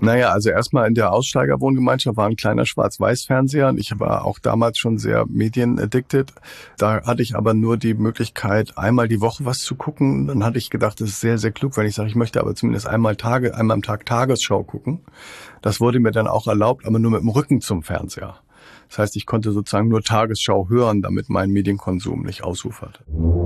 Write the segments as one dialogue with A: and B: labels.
A: Naja, also erstmal in der Aussteigerwohngemeinschaft war ein kleiner Schwarz-Weiß-Fernseher und ich war auch damals schon sehr medienaddicted. Da hatte ich aber nur die Möglichkeit, einmal die Woche was zu gucken. Dann hatte ich gedacht, das ist sehr, sehr klug, wenn ich sage, ich möchte aber zumindest einmal am Tag Tagesschau gucken. Das wurde mir dann auch erlaubt, aber nur mit dem Rücken zum Fernseher. Das heißt, ich konnte sozusagen nur Tagesschau hören, damit mein Medienkonsum nicht ausufert.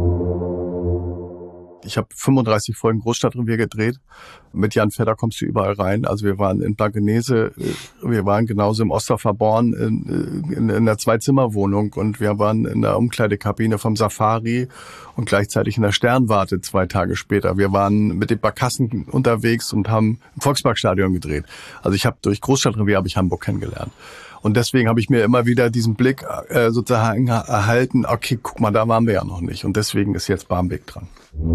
A: Ich habe 35 Folgen Großstadtrevier gedreht. Mit Jan Fedder kommst du überall rein. Also wir waren in Blankenese, wir waren genauso im Osterfer Born in einer Zwei-Zimmer-Wohnung und wir waren in der Umkleidekabine vom Safari und gleichzeitig in der Sternwarte 2 Tage später. Wir waren mit den Barkassen unterwegs und haben im Volksparkstadion gedreht. Also durch Großstadtrevier habe ich Hamburg kennengelernt. Und deswegen habe ich mir immer wieder diesen Blick sozusagen erhalten, okay, guck mal, da waren wir ja noch nicht. Und deswegen ist jetzt Barmbek dran.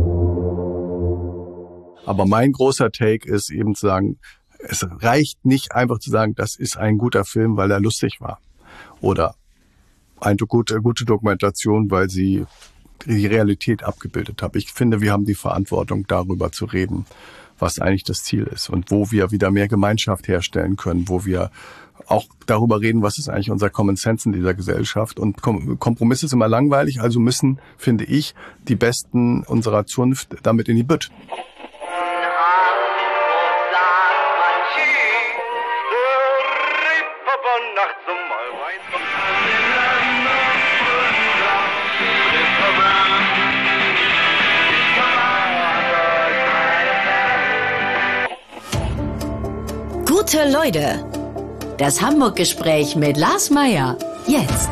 A: Aber mein großer Take ist eben zu sagen, es reicht nicht einfach zu sagen, das ist ein guter Film, weil er lustig war. Oder eine gute Dokumentation, weil sie die Realität abgebildet hat. Ich finde, wir haben die Verantwortung, darüber zu reden, was eigentlich das Ziel ist und wo wir wieder mehr Gemeinschaft herstellen können, wo wir auch darüber reden, was ist eigentlich unser Common Sense in dieser Gesellschaft. Und Kompromiss ist immer langweilig, also müssen, finde ich, die Besten unserer Zunft damit in die Bütt.
B: Gute Leute, das Hamburg-Gespräch mit Lars Meyer, jetzt.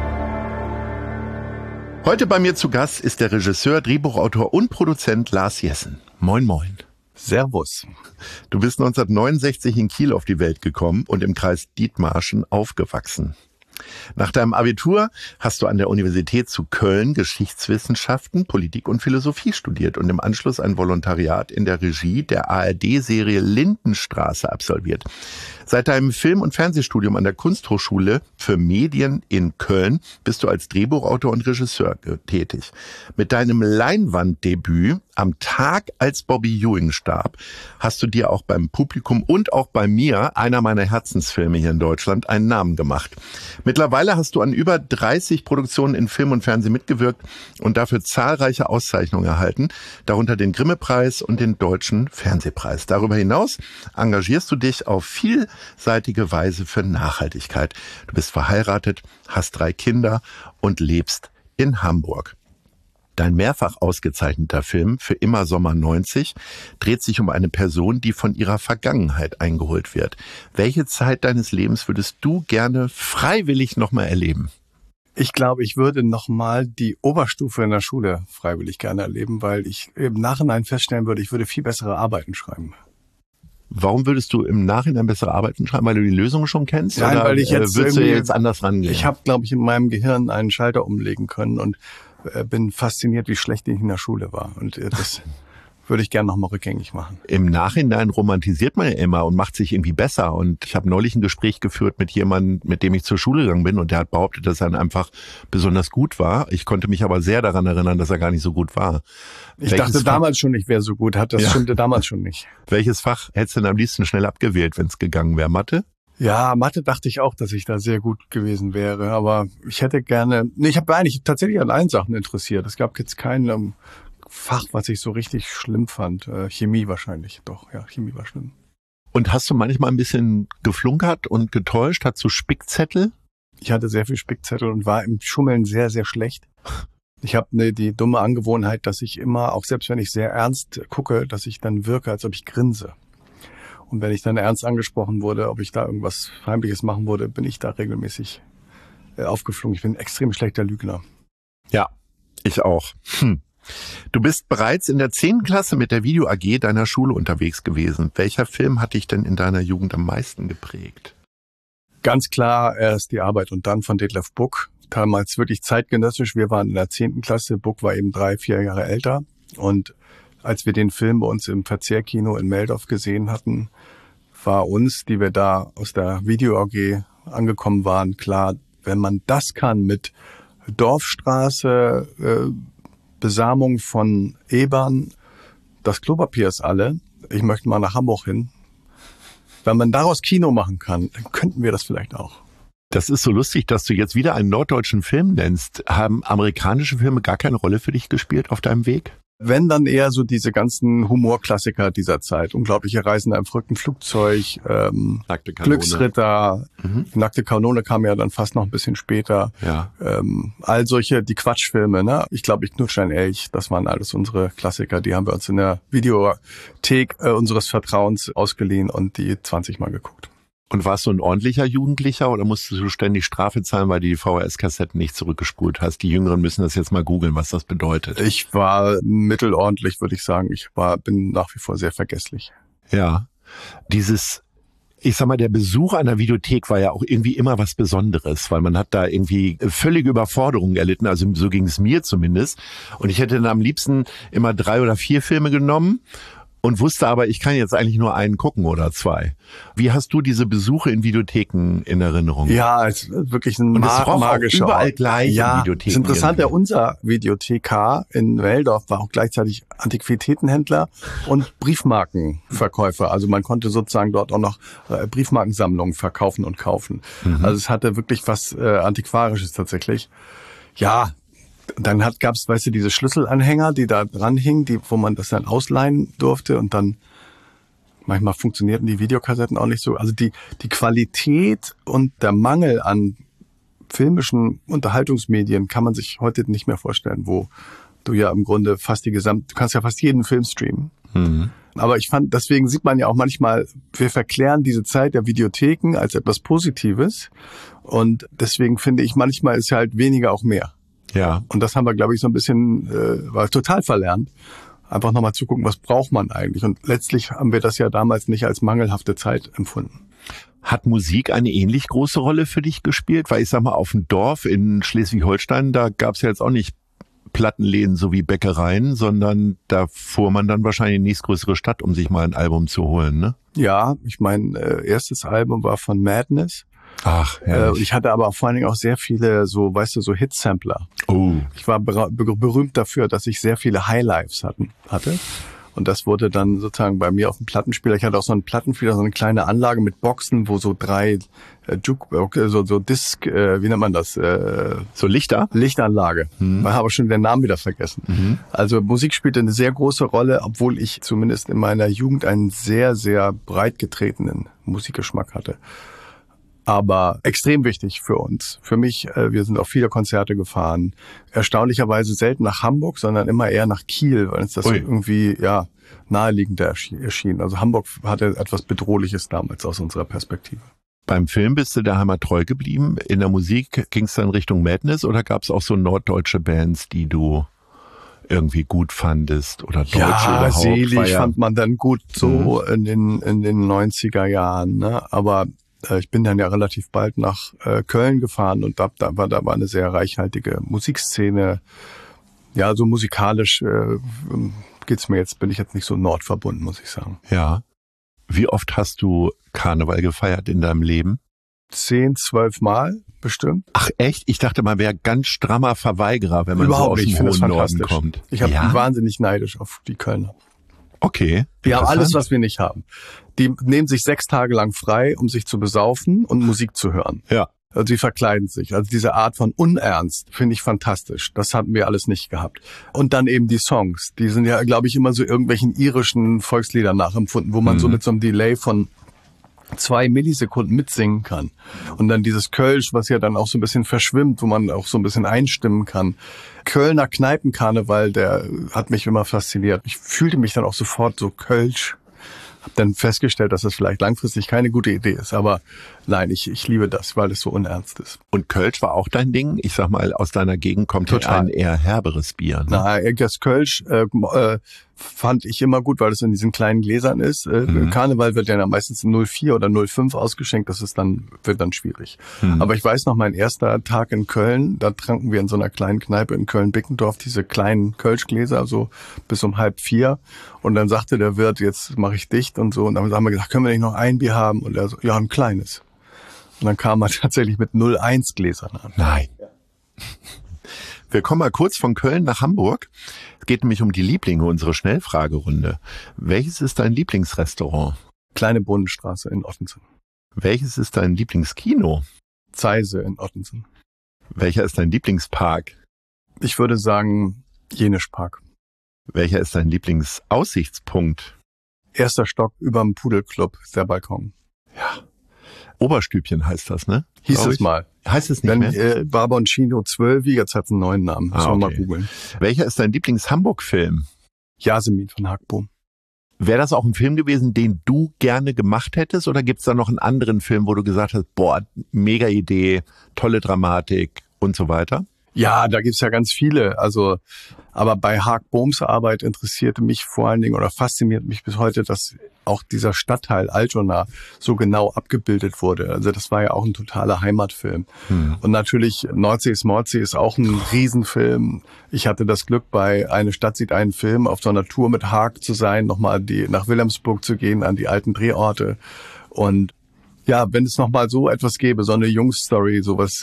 C: Heute bei mir zu Gast ist der Regisseur, Drehbuchautor und Produzent Lars Jessen. Moin, moin.
A: Servus.
C: Du bist 1969 in Kiel auf die Welt gekommen und im Kreis Dithmarschen aufgewachsen. Nach deinem Abitur hast du an der Universität zu Köln Geschichtswissenschaften, Politik und Philosophie studiert und im Anschluss ein Volontariat in der Regie der ARD-Serie Lindenstraße absolviert. Seit deinem Film- und Fernsehstudium an der Kunsthochschule für Medien in Köln bist du als Drehbuchautor und Regisseur tätig. Mit deinem Leinwanddebüt am Tag, als Bobby Ewing starb, hast du dir auch beim Publikum und auch bei mir, einer meiner Herzensfilme hier in Deutschland, einen Namen gemacht. Mittlerweile hast du an über 30 Produktionen in Film und Fernsehen mitgewirkt und dafür zahlreiche Auszeichnungen erhalten, darunter den Grimme-Preis und den Deutschen Fernsehpreis. Darüber hinaus engagierst du dich auf vielseitige Weise für Nachhaltigkeit. Du bist verheiratet, hast 3 Kinder und lebst in Hamburg. Dein mehrfach ausgezeichneter Film Für immer Sommer 90 dreht sich um eine Person, die von ihrer Vergangenheit eingeholt wird. Welche Zeit deines Lebens würdest du gerne freiwillig nochmal erleben?
A: Ich glaube, ich würde nochmal die Oberstufe in der Schule freiwillig gerne erleben, weil ich im Nachhinein feststellen würde, ich würde viel bessere Arbeiten schreiben.
C: Warum würdest du im Nachhinein bessere Arbeiten schreiben? Weil du die Lösung schon kennst?
A: Nein,
C: oder
A: weil ich
C: würdest du jetzt anders rangehen?
A: Ich habe, glaube ich, in meinem Gehirn einen Schalter umlegen können und bin fasziniert, wie schlecht ich in der Schule war. Und das würde ich gerne nochmal rückgängig machen.
C: Im Nachhinein romantisiert man ja immer und macht sich irgendwie besser. Und ich habe neulich ein Gespräch geführt mit jemandem, mit dem ich zur Schule gegangen bin. Und der hat behauptet, dass er dann einfach besonders gut war. Ich konnte mich aber sehr daran erinnern, dass er gar nicht so gut war.
A: Ich dachte damals schon, ich wäre so gut. Das stimmte damals schon nicht.
C: Welches Fach hättest du denn am liebsten schnell abgewählt, wenn es gegangen wäre? Mathe?
A: Ja, Mathe dachte ich auch, dass ich da sehr gut gewesen wäre. Aber ich hätte gerne... Ich habe eigentlich tatsächlich an allen Sachen interessiert. Es gab jetzt kein Fach, was ich so richtig schlimm fand. Chemie wahrscheinlich. Doch, ja, Chemie war schlimm.
C: Und hast du manchmal ein bisschen geflunkert und getäuscht? Hattest du Spickzettel?
A: Ich hatte sehr viel Spickzettel und war im Schummeln sehr, sehr schlecht. Ich habe die dumme Angewohnheit, dass ich immer, auch selbst wenn ich sehr ernst gucke, dass ich dann wirke, als ob ich grinse. Und wenn ich dann ernst angesprochen wurde, ob ich da irgendwas Heimliches machen würde, bin ich da regelmäßig aufgeflogen. Ich bin ein extrem schlechter Lügner.
C: Ja, ich auch. Du bist bereits in der 10. Klasse mit der Video AG deiner Schule unterwegs gewesen. Welcher Film hat dich denn in deiner Jugend am meisten geprägt?
A: Ganz klar erst Die Arbeit und dann von Detlef Buck. Damals wirklich zeitgenössisch. Wir waren in der 10. Klasse. Buck war eben 3-4 Jahre älter. Und als wir den Film bei uns im Verzehrkino in Meldorf gesehen hatten, war uns, die wir da aus der Video AG angekommen waren, klar, wenn man das kann mit Dorfstraße, Besamung von Ebern, das Klopapier ist alle, ich möchte mal nach Hamburg hin, wenn man daraus Kino machen kann, dann könnten wir das vielleicht auch.
C: Das ist so lustig, dass du jetzt wieder einen norddeutschen Film nennst. Haben amerikanische Filme gar keine Rolle für dich gespielt auf deinem Weg?
A: Wenn, dann eher so diese ganzen Humorklassiker dieser Zeit. Unglaubliche Reisen in einem verrückten Flugzeug,
C: Nackte Kanone.
A: Glücksritter, Nackte Kanone kam ja dann fast noch ein bisschen später.
C: Ja.
A: All solche, die Quatschfilme, ne? Ich glaube, ich knutsche ein Elch, das waren alles unsere Klassiker. Die haben wir uns in der Videothek unseres Vertrauens ausgeliehen und die 20 Mal geguckt.
C: Und warst du ein ordentlicher Jugendlicher oder musstest du ständig Strafe zahlen, weil du die VHS-Kassetten nicht zurückgespult hast? Die Jüngeren müssen das jetzt mal googeln, was das bedeutet.
A: Ich war mittelordentlich, würde ich sagen. Bin nach wie vor sehr vergesslich.
C: Ja, ich sag mal, der Besuch einer Videothek war ja auch irgendwie immer was Besonderes, weil man hat da irgendwie völlige Überforderungen erlitten, also so ging es mir zumindest. Und ich hätte dann am liebsten immer 3 oder 4 Filme genommen und wusste aber, ich kann jetzt eigentlich nur einen gucken oder 2. Wie hast du diese Besuche in Videotheken in Erinnerung?
A: Ja, es ist wirklich ein
C: auch
A: magischer
C: überall
A: Ort.
C: gleich
A: ja,
C: in Videotheken.
A: Das Interessante,
C: irgendwie.
A: unser Videothekar in Welldorf war auch gleichzeitig Antiquitätenhändler und Briefmarkenverkäufer. Also man konnte sozusagen dort auch noch Briefmarkensammlungen verkaufen und kaufen. Also es hatte wirklich was Antiquarisches tatsächlich. Ja, dann gab's, weißt du, diese Schlüsselanhänger, die da dran hingen, wo man das dann ausleihen durfte und dann manchmal funktionierten die Videokassetten auch nicht so. Also die Qualität und der Mangel an filmischen Unterhaltungsmedien kann man sich heute nicht mehr vorstellen, wo du ja im Grunde du kannst ja fast jeden Film streamen. Aber deswegen sieht man ja auch manchmal, wir verklären diese Zeit der Videotheken als etwas Positives und deswegen finde ich, manchmal ist ja halt weniger auch mehr.
C: Ja.
A: Und das haben wir, glaube ich, so ein bisschen, war total verlernt. Einfach nochmal zu gucken, was braucht man eigentlich? Und letztlich haben wir das ja damals nicht als mangelhafte Zeit empfunden.
C: Hat Musik eine ähnlich große Rolle für dich gespielt? Weil ich sag mal, auf dem Dorf in Schleswig-Holstein, da gab es ja jetzt auch nicht Plattenläden so wie Bäckereien, sondern da fuhr man dann wahrscheinlich in die nächstgrößere Stadt, um sich mal ein Album zu holen, ne?
A: Ja, mein erstes Album war von Madness.
C: Ach, herrlich.
A: Ich hatte aber vor allen Dingen auch sehr viele so Hit-Sampler.
C: Oh.
A: Ich war berühmt dafür, dass ich sehr viele Highlives hatte. Und das wurde dann sozusagen bei mir auf dem Plattenspieler. Ich hatte auch so einen Plattenspieler, so eine kleine Anlage mit Boxen, wo so 3 Disc, wie nennt man das?
C: So Lichter?
A: Lichtanlage. Ich habe schon den Namen wieder vergessen. Also Musik spielte eine sehr große Rolle, obwohl ich zumindest in meiner Jugend einen sehr, sehr breit getretenen Musikgeschmack hatte. Aber extrem wichtig für uns. Für mich, wir sind auf viele Konzerte gefahren. Erstaunlicherweise selten nach Hamburg, sondern immer eher nach Kiel, weil uns das irgendwie naheliegender erschien. Also Hamburg hatte etwas Bedrohliches damals aus unserer Perspektive.
C: Beim Film bist du der Heimat treu geblieben. In der Musik ging es dann Richtung Madness oder gab es auch so norddeutsche Bands, die du irgendwie gut fandest oder Deutsche überhaupt?
A: Selig fand man dann gut so in den 90er Jahren, ne? Aber ich bin dann ja relativ bald nach Köln gefahren und da war eine sehr reichhaltige Musikszene. Ja, so musikalisch bin ich jetzt nicht so nordverbunden, muss ich sagen.
C: Ja. Wie oft hast du Karneval gefeiert in deinem Leben?
A: 10, 12 Mal bestimmt.
C: Ach echt? Ich dachte, man wäre ganz strammer Verweigerer, wenn man
A: Überhaupt
C: so aus
A: nicht.
C: dem
A: Ich finde
C: hohen
A: das
C: Norden
A: fantastisch.
C: kommt.
A: Ich bin wahnsinnig neidisch auf die Kölner.
C: Okay.
A: Die haben alles, was wir nicht haben. Die nehmen sich 6 Tage lang frei, um sich zu besaufen und Musik zu hören.
C: Ja.
A: Also sie verkleiden sich. Also diese Art von Unernst finde ich fantastisch. Das hatten wir alles nicht gehabt. Und dann eben die Songs. Die sind ja, glaube ich, immer so irgendwelchen irischen Volksliedern nachempfunden, wo man so mit so einem Delay von 2 Millisekunden mitsingen kann. Und dann dieses Kölsch, was ja dann auch so ein bisschen verschwimmt, wo man auch so ein bisschen einstimmen kann. Kölner Kneipenkarneval, der hat mich immer fasziniert. Ich fühlte mich dann auch sofort so Kölsch. Hab dann festgestellt, dass das vielleicht langfristig keine gute Idee ist. Aber nein, ich liebe das, weil es so unernst ist.
C: Und Kölsch war auch dein Ding? Ich sag mal, aus deiner Gegend kommt ja ein eher herberes Bier. Ne?
A: Na, das Kölsch fand ich immer gut, weil es in diesen kleinen Gläsern ist. Karneval wird ja meistens 0,4 oder 0,5 ausgeschenkt. Wird dann schwierig. Aber ich weiß noch, mein erster Tag in Köln, da tranken wir in so einer kleinen Kneipe in Köln-Bickendorf diese kleinen Kölschgläser, so bis um 3:30. Und dann sagte der Wirt, jetzt mache ich dicht und so. Und dann haben wir gesagt, können wir nicht noch ein Bier haben? Und er so, ja, ein kleines. Und dann kam man tatsächlich mit 0,1 Gläsern an.
C: Nein. Wir kommen mal kurz von Köln nach Hamburg. Es geht nämlich um die Lieblinge, unsere Schnellfragerunde. Welches ist dein Lieblingsrestaurant?
A: Kleine Bohnenstraße in Ottensen.
C: Welches ist dein Lieblingskino?
A: Zeise in Ottensen.
C: Welcher ist dein Lieblingspark?
A: Ich würde sagen Jenischpark.
C: Welcher ist dein Lieblingsaussichtspunkt?
A: 1. Stock überm Pudelclub, der Balkon.
C: Ja. Oberstübchen heißt das, ne?
A: Hieß es mal.
C: Heißt es nicht mehr?
A: Barboncino 12, jetzt hat es einen neuen Namen. Müssen wir mal googeln.
C: Welcher ist dein Lieblings-Hamburg-Film?
A: Yasemin von Hackbohm.
C: Wäre das auch ein Film gewesen, den du gerne gemacht hättest? Oder gibt es da noch einen anderen Film, wo du gesagt hast, boah, mega Idee, tolle Dramatik und so weiter?
A: Ja, da gibt's ja ganz viele. Aber bei Hackbohms Arbeit interessierte mich vor allen Dingen oder fasziniert mich bis heute, dass auch dieser Stadtteil Altona so genau abgebildet wurde. Also das war ja auch ein totaler Heimatfilm. Und natürlich Nordsee ist Mordsee ist auch ein Riesenfilm. Ich hatte das Glück, bei Eine Stadt sieht einen Film auf so einer Tour mit Haag zu sein, nochmal nach Wilhelmsburg zu gehen, an die alten Drehorte. Und ja, wenn es nochmal so etwas gäbe, so eine Jungs-Story, sowas,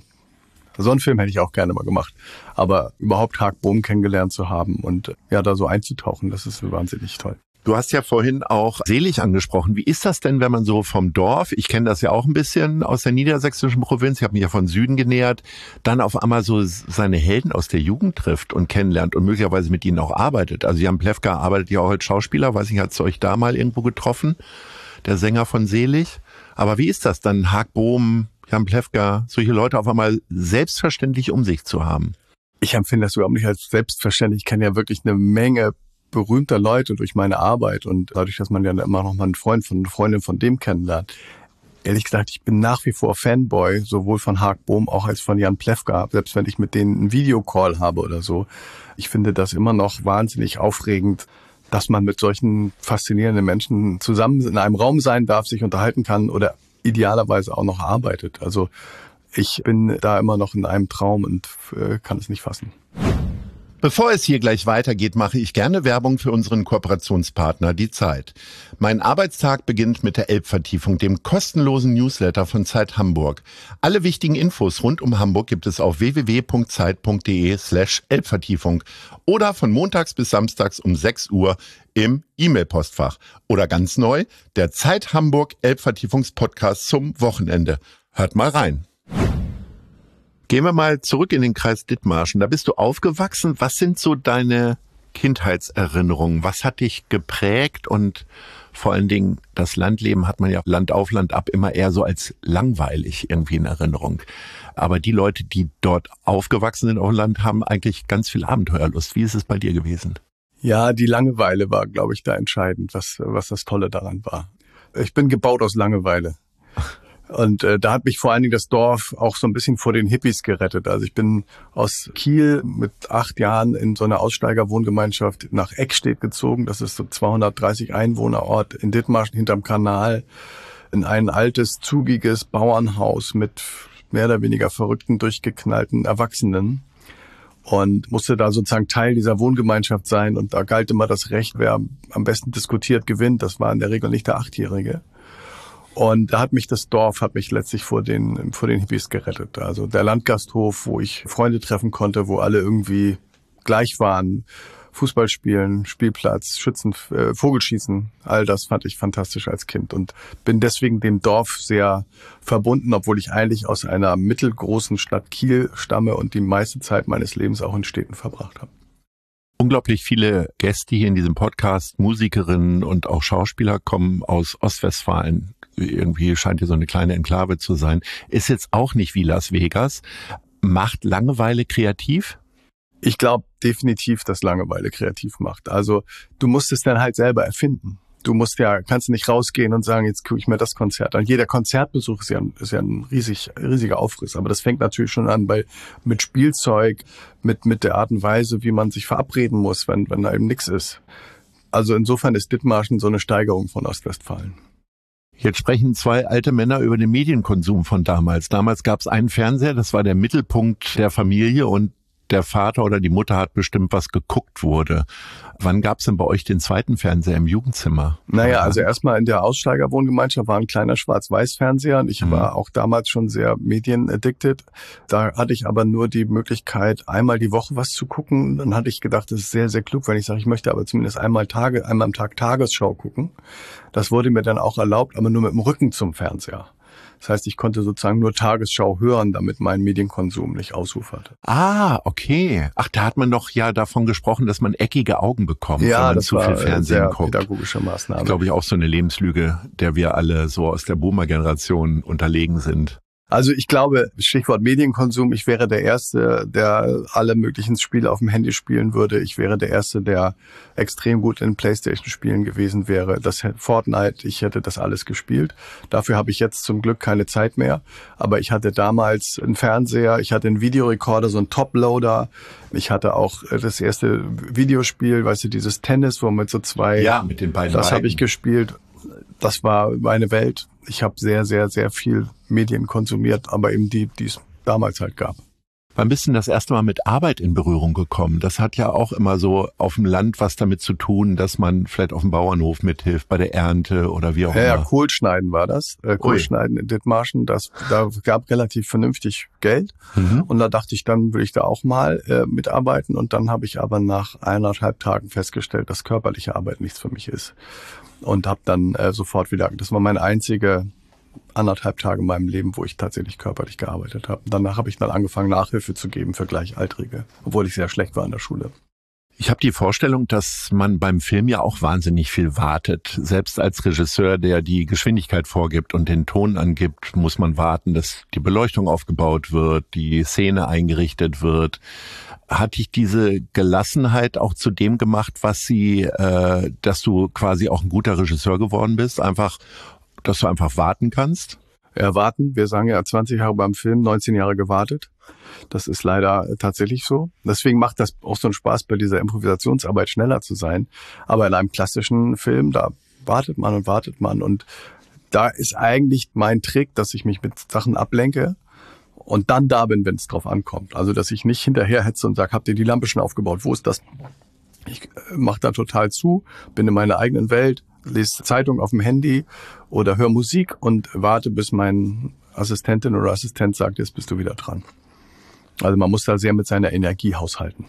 A: so einen Film hätte ich auch gerne mal gemacht. Aber überhaupt Hackbohm kennengelernt zu haben und ja, da so einzutauchen, das ist wahnsinnig toll.
C: Du hast ja vorhin auch Selig angesprochen. Wie ist das denn, wenn man so vom Dorf, ich kenne das ja auch ein bisschen aus der niedersächsischen Provinz, ich habe mich ja von Süden genähert, dann auf einmal so seine Helden aus der Jugend trifft und kennenlernt und möglicherweise mit ihnen auch arbeitet. Also Jan Plewka arbeitet ja auch als Schauspieler, weiß nicht, hat es euch da mal irgendwo getroffen, der Sänger von Selig? Aber wie ist das dann, Hackbohm, Jan Plewka, solche Leute auf einmal selbstverständlich um sich zu haben?
A: Ich empfinde das überhaupt nicht als selbstverständlich. Ich kenne ja wirklich eine Menge berühmter Leute durch meine Arbeit und dadurch, dass man ja immer noch mal einen Freund von eine Freundin von dem kennenlernt. Ehrlich gesagt, ich bin nach wie vor Fanboy, sowohl von Hackbohm auch als von Jan Plewka, selbst wenn ich mit denen einen Videocall habe oder so. Ich finde das immer noch wahnsinnig aufregend, dass man mit solchen faszinierenden Menschen zusammen in einem Raum sein darf, sich unterhalten kann oder idealerweise auch noch arbeitet. Also ich bin da immer noch in einem Traum und kann es nicht fassen.
C: Bevor es hier gleich weitergeht, mache ich gerne Werbung für unseren Kooperationspartner, die Zeit. Mein Arbeitstag beginnt mit der Elbvertiefung, dem kostenlosen Newsletter von Zeit Hamburg. Alle wichtigen Infos rund um Hamburg gibt es auf www.zeit.de/Elbvertiefung oder von montags bis samstags um 6 Uhr im E-Mail-Postfach. Oder ganz neu, der Zeit Hamburg Elbvertiefungspodcast zum Wochenende. Hört mal rein. Gehen wir mal zurück in den Kreis Dithmarschen. Da bist du aufgewachsen. Was sind so deine Kindheitserinnerungen? Was hat dich geprägt? Und vor allen Dingen, das Landleben hat man ja Land auf, Land ab immer eher so als langweilig irgendwie in Erinnerung. Aber die Leute, die dort aufgewachsen sind auf dem Land, haben eigentlich ganz viel Abenteuerlust. Wie ist es bei dir gewesen?
A: Ja, die Langeweile war, glaube ich, da entscheidend, was das Tolle daran war. Ich bin gebaut aus Langeweile. Und da hat mich vor allen Dingen das Dorf auch so ein bisschen vor den Hippies gerettet. Also ich bin aus Kiel mit 8 Jahren in so einer Aussteigerwohngemeinschaft nach Eckstedt gezogen. Das ist so 230 Einwohnerort in Dithmarschen hinterm Kanal. In ein altes, zugiges Bauernhaus mit mehr oder weniger verrückten, durchgeknallten Erwachsenen. Und musste da sozusagen Teil dieser Wohngemeinschaft sein. Und da galt immer das Recht, wer am besten diskutiert, gewinnt. Das war in der Regel nicht der 8-Jährige. Und da hat mich das Dorf letztlich vor den Hippies gerettet. Also der Landgasthof, wo ich Freunde treffen konnte, wo alle irgendwie gleich waren. Fußball spielen, Spielplatz, Schützen, Vogelschießen. All das fand ich fantastisch als Kind und bin deswegen dem Dorf sehr verbunden, obwohl ich eigentlich aus einer mittelgroßen Stadt Kiel stamme und die meiste Zeit meines Lebens auch in Städten verbracht habe.
C: Unglaublich viele Gäste hier in diesem Podcast, Musikerinnen und auch Schauspieler kommen aus Ostwestfalen. Irgendwie scheint hier so eine kleine Enklave zu sein. Ist jetzt auch nicht wie Las Vegas. Macht Langeweile kreativ?
A: Ich glaube definitiv, dass Langeweile kreativ macht. Also du musst es dann halt selber erfinden. Kannst nicht rausgehen und sagen, jetzt gucke ich mir das Konzert an. Jeder Konzertbesuch ist ja ein riesiger Aufriss. Aber das fängt natürlich schon an mit Spielzeug, mit der Art und Weise, wie man sich verabreden muss, wenn da eben nichts ist. Also insofern ist Dithmarschen so eine Steigerung von Ostwestfalen.
C: Jetzt sprechen 2 alte Männer über den Medienkonsum von damals. Damals gab es einen Fernseher, das war der Mittelpunkt der Familie und der Vater oder die Mutter hat bestimmt, was geguckt wurde. Wann gab es denn bei euch den zweiten Fernseher im Jugendzimmer?
A: Naja, also erstmal in der Aussteigerwohngemeinschaft war ein kleiner Schwarz-Weiß-Fernseher und ich war auch damals schon sehr medienaddicted. Da hatte ich aber nur die Möglichkeit, einmal die Woche was zu gucken. Dann hatte ich gedacht, das ist sehr, sehr klug, wenn ich sage, ich möchte aber zumindest einmal am Tag Tagesschau gucken. Das wurde mir dann auch erlaubt, aber nur mit dem Rücken zum Fernseher. Das heißt, ich konnte sozusagen nur Tagesschau hören, damit mein Medienkonsum nicht ausuferte.
C: Ah, okay. Ach, da hat man doch ja davon gesprochen, dass man eckige Augen bekommt, wenn man zu viel Fernsehen guckt.
A: Pädagogische Maßnahme.
C: Glaube ich auch so eine Lebenslüge, der wir alle so aus der Boomer-Generation unterlegen sind.
A: Also ich glaube, Stichwort Medienkonsum, ich wäre der Erste, der alle möglichen Spiele auf dem Handy spielen würde. Ich wäre der Erste, der extrem gut in PlayStation-Spielen gewesen wäre. Das Fortnite, ich hätte das alles gespielt. Dafür habe ich jetzt zum Glück keine Zeit mehr. Aber ich hatte damals einen Fernseher, ich hatte einen Videorekorder, so einen Toploader. Ich hatte auch das erste Videospiel, weißt du, dieses Tennis, wo mit so zwei...
C: Ja, mit den beiden.
A: Das habe ich gespielt. Das war meine Welt. Ich habe sehr, sehr, sehr viel Medien konsumiert, aber eben die es damals halt gab.
C: Wann bist du denn das erste Mal mit Arbeit in Berührung gekommen? Das hat ja auch immer so auf dem Land was damit zu tun, dass man vielleicht auf dem Bauernhof mithilft bei der Ernte oder wie auch immer.
A: Ja, Kohlschneiden war das. Kohlschneiden in Dithmarschen, da gab relativ vernünftig Geld. Und da dachte ich, dann will ich da auch mal mitarbeiten. Und dann habe ich aber nach 1,5 Tagen festgestellt, dass körperliche Arbeit nichts für mich ist. Und habe dann sofort wieder, das war meine einzige 1,5 Tage in meinem Leben, wo ich tatsächlich körperlich gearbeitet habe. Danach habe ich dann angefangen, Nachhilfe zu geben für Gleichaltrige, obwohl ich sehr schlecht war in der Schule.
C: Ich habe die Vorstellung, dass man beim Film ja auch wahnsinnig viel wartet. Selbst als Regisseur, der die Geschwindigkeit vorgibt und den Ton angibt, muss man warten, dass die Beleuchtung aufgebaut wird, die Szene eingerichtet wird. Hat dich diese Gelassenheit auch zu dem gemacht, dass du quasi auch ein guter Regisseur geworden bist? Einfach, dass du einfach warten kannst?
A: Ja, warten. Wir sagen ja 20 Jahre beim Film, 19 Jahre gewartet. Das ist leider tatsächlich so. Deswegen macht das auch so einen Spaß, bei dieser Improvisationsarbeit schneller zu sein. Aber in einem klassischen Film, da wartet man und da ist eigentlich mein Trick, dass ich mich mit Sachen ablenke und dann da bin, wenn es drauf ankommt. Also, dass ich nicht hinterher hetze und sage, habt ihr die Lampe schon aufgebaut? Wo ist das? Ich mache da total zu, bin in meiner eigenen Welt, lese Zeitung auf dem Handy oder höre Musik und warte, bis mein Assistentin oder Assistent sagt, jetzt bist du wieder dran. Also man muss da sehr mit seiner Energie haushalten.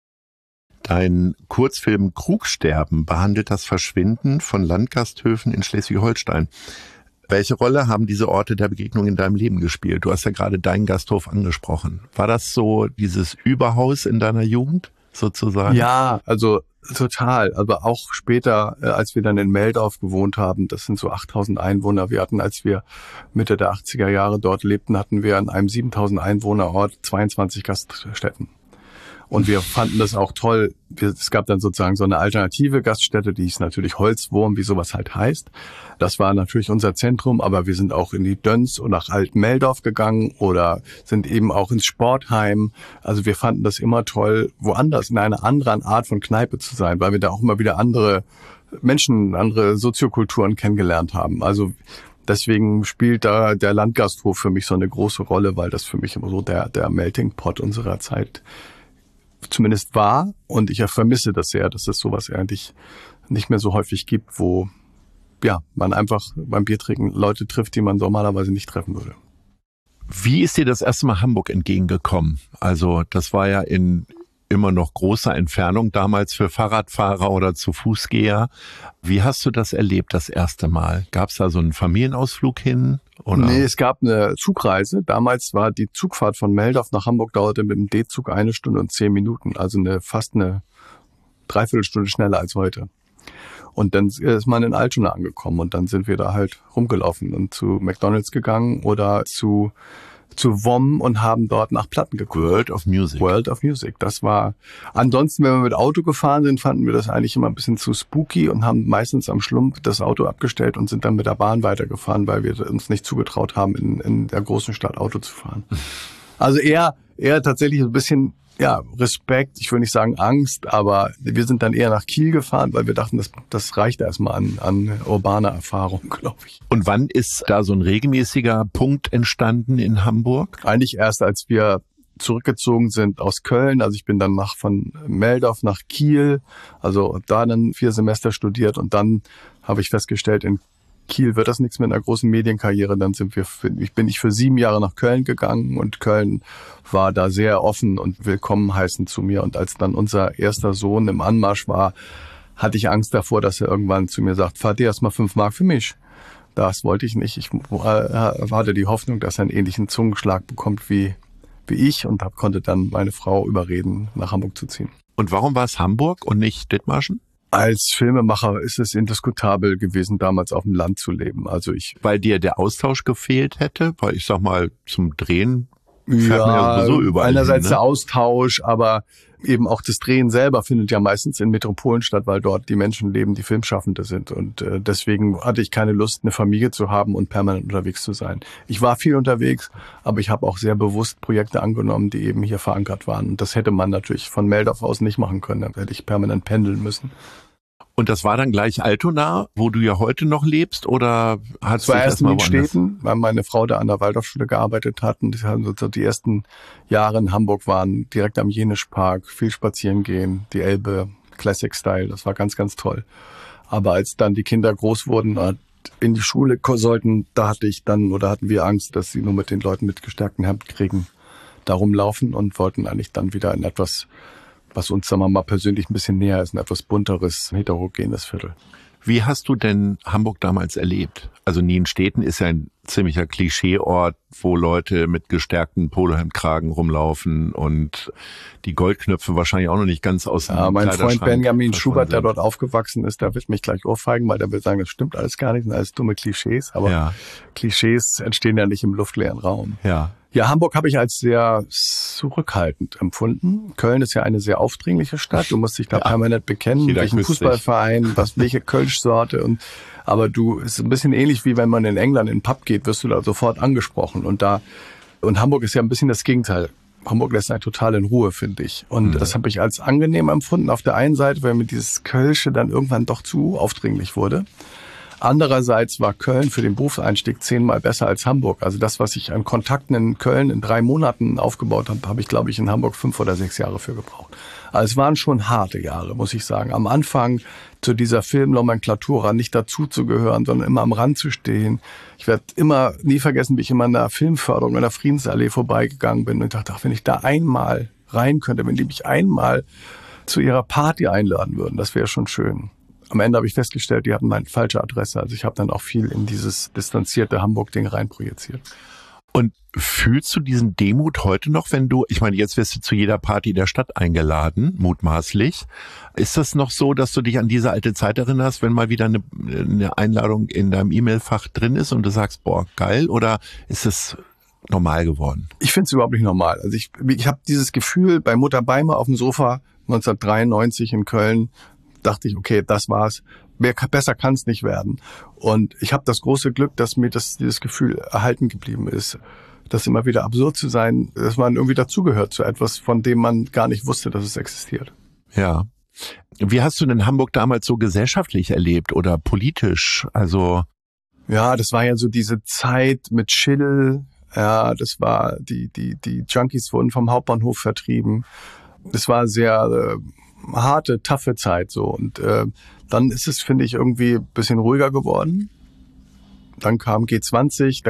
C: Dein Kurzfilm Krugsterben behandelt das Verschwinden von Landgasthöfen in Schleswig-Holstein. Welche Rolle haben diese Orte der Begegnung in deinem Leben gespielt? Du hast ja gerade deinen Gasthof angesprochen. War das so dieses Überhaus in deiner Jugend sozusagen?
A: Ja, also total. Aber auch später, als wir dann in Meldorf gewohnt haben, das sind so 8.000 Einwohner. Wir hatten, als wir Mitte der 80er Jahre dort lebten, hatten wir an einem 7.000 Einwohnerort 22 Gaststätten. Und wir fanden das auch toll. Es gab dann sozusagen so eine alternative Gaststätte, die ist natürlich Holzwurm, wie sowas halt heißt. Das war natürlich unser Zentrum, aber wir sind auch in die Döns und nach Alt-Meldorf gegangen oder sind eben auch ins Sportheim. Also wir fanden das immer toll, woanders, in einer anderen Art von Kneipe zu sein, weil wir da auch immer wieder andere Menschen, andere Soziokulturen kennengelernt haben. Also deswegen spielt da der Landgasthof für mich so eine große Rolle, weil das für mich immer so der Melting Pot unserer Zeit zumindest war, und ich vermisse das sehr, dass es sowas eigentlich nicht mehr so häufig gibt, wo ja man einfach beim Biertrinken Leute trifft, die man normalerweise nicht treffen würde.
C: Wie ist dir das erste Mal Hamburg entgegengekommen? Also das war ja in immer noch großer Entfernung damals für Fahrradfahrer oder zu Fußgeher. Wie hast du das erlebt das erste Mal? Gab es da so einen Familienausflug hin? Oder?
A: Nee, es gab eine Zugreise. Damals war die Zugfahrt von Meldorf nach Hamburg, dauerte mit dem D-Zug 1 Stunde und 10 Minuten. Also fast eine Dreiviertelstunde schneller als heute. Und dann ist man in Altona angekommen und dann sind wir da halt rumgelaufen und zu McDonald's gegangen oder zu WOM und haben dort nach Platten geguckt.
C: World of Music.
A: Das war, ansonsten, wenn wir mit Auto gefahren sind, fanden wir das eigentlich immer ein bisschen zu spooky und haben meistens am Schlumpf das Auto abgestellt und sind dann mit der Bahn weitergefahren, weil wir uns nicht zugetraut haben, in der großen Stadt Auto zu fahren. Also eher tatsächlich ein bisschen, ja, Respekt, ich will nicht sagen Angst, aber wir sind dann eher nach Kiel gefahren, weil wir dachten, das reicht erstmal an urbaner Erfahrung, glaube ich.
C: Und wann ist da so ein regelmäßiger Punkt entstanden in Hamburg?
A: Eigentlich erst, als wir zurückgezogen sind aus Köln. Also ich bin dann von Meldorf nach Kiel, also da dann 4 Semester studiert und dann habe ich festgestellt, in Kiel wird das nichts mit einer großen Medienkarriere. Dann bin ich für 7 Jahre nach Köln gegangen und Köln war da sehr offen und willkommen heißend zu mir. Und als dann unser erster Sohn im Anmarsch war, hatte ich Angst davor, dass er irgendwann zu mir sagt, fahr dir erstmal 5 Mark für mich. Das wollte ich nicht. Ich hatte die Hoffnung, dass er einen ähnlichen Zungenschlag bekommt wie ich und konnte dann meine Frau überreden, nach Hamburg zu ziehen.
C: Und warum war es Hamburg und nicht Dithmarschen?
A: Als Filmemacher ist es indiskutabel gewesen, damals auf dem Land zu leben. Also
C: weil dir der Austausch gefehlt hätte? Weil ich sag mal, zum Drehen fährt man ja sowieso überall
A: einerseits
C: hin, ne?
A: Der Austausch, aber eben auch das Drehen selber findet ja meistens in Metropolen statt, weil dort die Menschen leben, die Filmschaffende sind. Und deswegen hatte ich keine Lust, eine Familie zu haben und permanent unterwegs zu sein. Ich war viel unterwegs, aber ich habe auch sehr bewusst Projekte angenommen, die eben hier verankert waren. Und das hätte man natürlich von Meldorf aus nicht machen können. Da hätte ich permanent pendeln müssen.
C: Und das war dann gleich Altona, wo du ja heute noch lebst, oder hast du
A: erst erstmal in Städten, weil meine Frau da an der Waldorfschule gearbeitet hat und die ersten Jahre in Hamburg waren direkt am Jenischpark, viel spazieren gehen, die Elbe, Classic Style, das war ganz, ganz toll. Aber als dann die Kinder groß wurden und in die Schule sollten, hatten wir Angst, dass sie nur mit den Leuten mit gestärkten Hemdkriegen da rumlaufen und wollten eigentlich dann wieder in etwas, was uns, sagen wir mal, persönlich ein bisschen näher ist, ein etwas bunteres, heterogenes Viertel.
C: Wie hast du denn Hamburg damals erlebt? Also Nienstädten ist ja ein ziemlicher Klischeeort, wo Leute mit gestärkten Polohemdkragen rumlaufen und die Goldknöpfe wahrscheinlich auch noch nicht ganz aus dem
A: mein
C: Kleiderschrank
A: Freund Benjamin Schubert, der dort aufgewachsen ist, der wird mich gleich ohrfeigen, weil der will sagen, das stimmt alles gar nicht, das sind alles dumme Klischees. Aber Klischees entstehen ja nicht im luftleeren Raum. Ja, Hamburg habe ich als sehr zurückhaltend empfunden. Köln ist ja eine sehr aufdringliche Stadt. Du musst dich da permanent bekennen, welchen Fußballverein, welche Kölschsorte. Aber ist ein bisschen ähnlich wie wenn man in England in den Pub geht, wirst du da sofort angesprochen. Und Hamburg ist ja ein bisschen das Gegenteil. Hamburg lässt einen total in Ruhe, finde ich. Und das habe ich als angenehm empfunden. Auf der einen Seite, weil mir dieses Kölsche dann irgendwann doch zu aufdringlich wurde. Andererseits war Köln für den Berufseinstieg 10-mal besser als Hamburg. Also das, was ich an Kontakten in Köln in 3 Monaten aufgebaut habe, habe ich, glaube ich, in Hamburg 5 oder 6 Jahre für gebraucht. Also es waren schon harte Jahre, muss ich sagen. Am Anfang zu dieser Filmnomenklatura nicht dazuzugehören, sondern immer am Rand zu stehen. Ich werde nie vergessen, wie ich immer an der Filmförderung in der Friedensallee vorbeigegangen bin und dachte, wenn ich da einmal rein könnte, wenn die mich einmal zu ihrer Party einladen würden, das wäre schon schön. Am Ende habe ich festgestellt, die hatten meine falsche Adresse. Also ich habe dann auch viel in dieses distanzierte Hamburg-Ding reinprojiziert.
C: Und fühlst du diesen Demut heute noch, ich meine, jetzt wirst du zu jeder Party der Stadt eingeladen, mutmaßlich. Ist das noch so, dass du dich an diese alte Zeit erinnerst, wenn mal wieder eine Einladung in deinem E-Mail-Fach drin ist und du sagst, boah, geil, oder ist es normal geworden?
A: Ich finde es überhaupt nicht normal. Also ich habe dieses Gefühl bei Mutter Beimer auf dem Sofa 1993 in Köln, dachte ich, okay, das war's. Besser kann es nicht werden. Und ich habe das große Glück, dass mir dieses Gefühl erhalten geblieben ist, das immer wieder absurd zu sein, dass man irgendwie dazugehört zu etwas, von dem man gar nicht wusste, dass es existiert.
C: Ja. Wie hast du denn Hamburg damals so gesellschaftlich erlebt oder politisch? Also
A: ja, das war ja so diese Zeit mit Schill. Ja, das war die Junkies wurden vom Hauptbahnhof vertrieben. Das war sehr harte, taffe Zeit so. Und dann ist es, finde ich, irgendwie ein bisschen ruhiger geworden. Dann kam G20,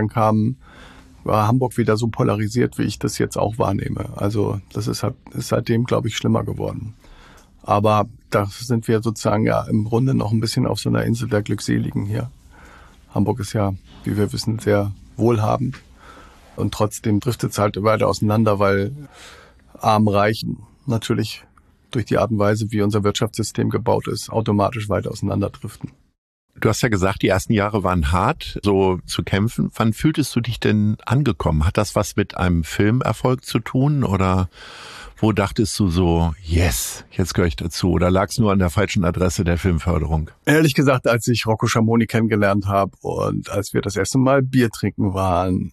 A: war Hamburg wieder so polarisiert, wie ich das jetzt auch wahrnehme. Also das ist seitdem, glaube ich, schlimmer geworden. Aber da sind wir sozusagen ja im Grunde noch ein bisschen auf so einer Insel der Glückseligen hier. Hamburg ist ja, wie wir wissen, sehr wohlhabend. Und trotzdem driftet es halt weiter auseinander, weil Arm-Reich natürlich durch die Art und Weise, wie unser Wirtschaftssystem gebaut ist, automatisch weiter auseinanderdriften.
C: Du hast ja gesagt, die ersten Jahre waren hart, so zu kämpfen. Wann fühltest du dich denn angekommen? Hat das was mit einem Filmerfolg zu tun oder wo dachtest du so, yes, jetzt gehöre ich dazu? Oder lag es nur an der falschen Adresse der Filmförderung?
A: Ehrlich gesagt, als ich Rocco Schamoni kennengelernt habe und als wir das erste Mal Bier trinken waren,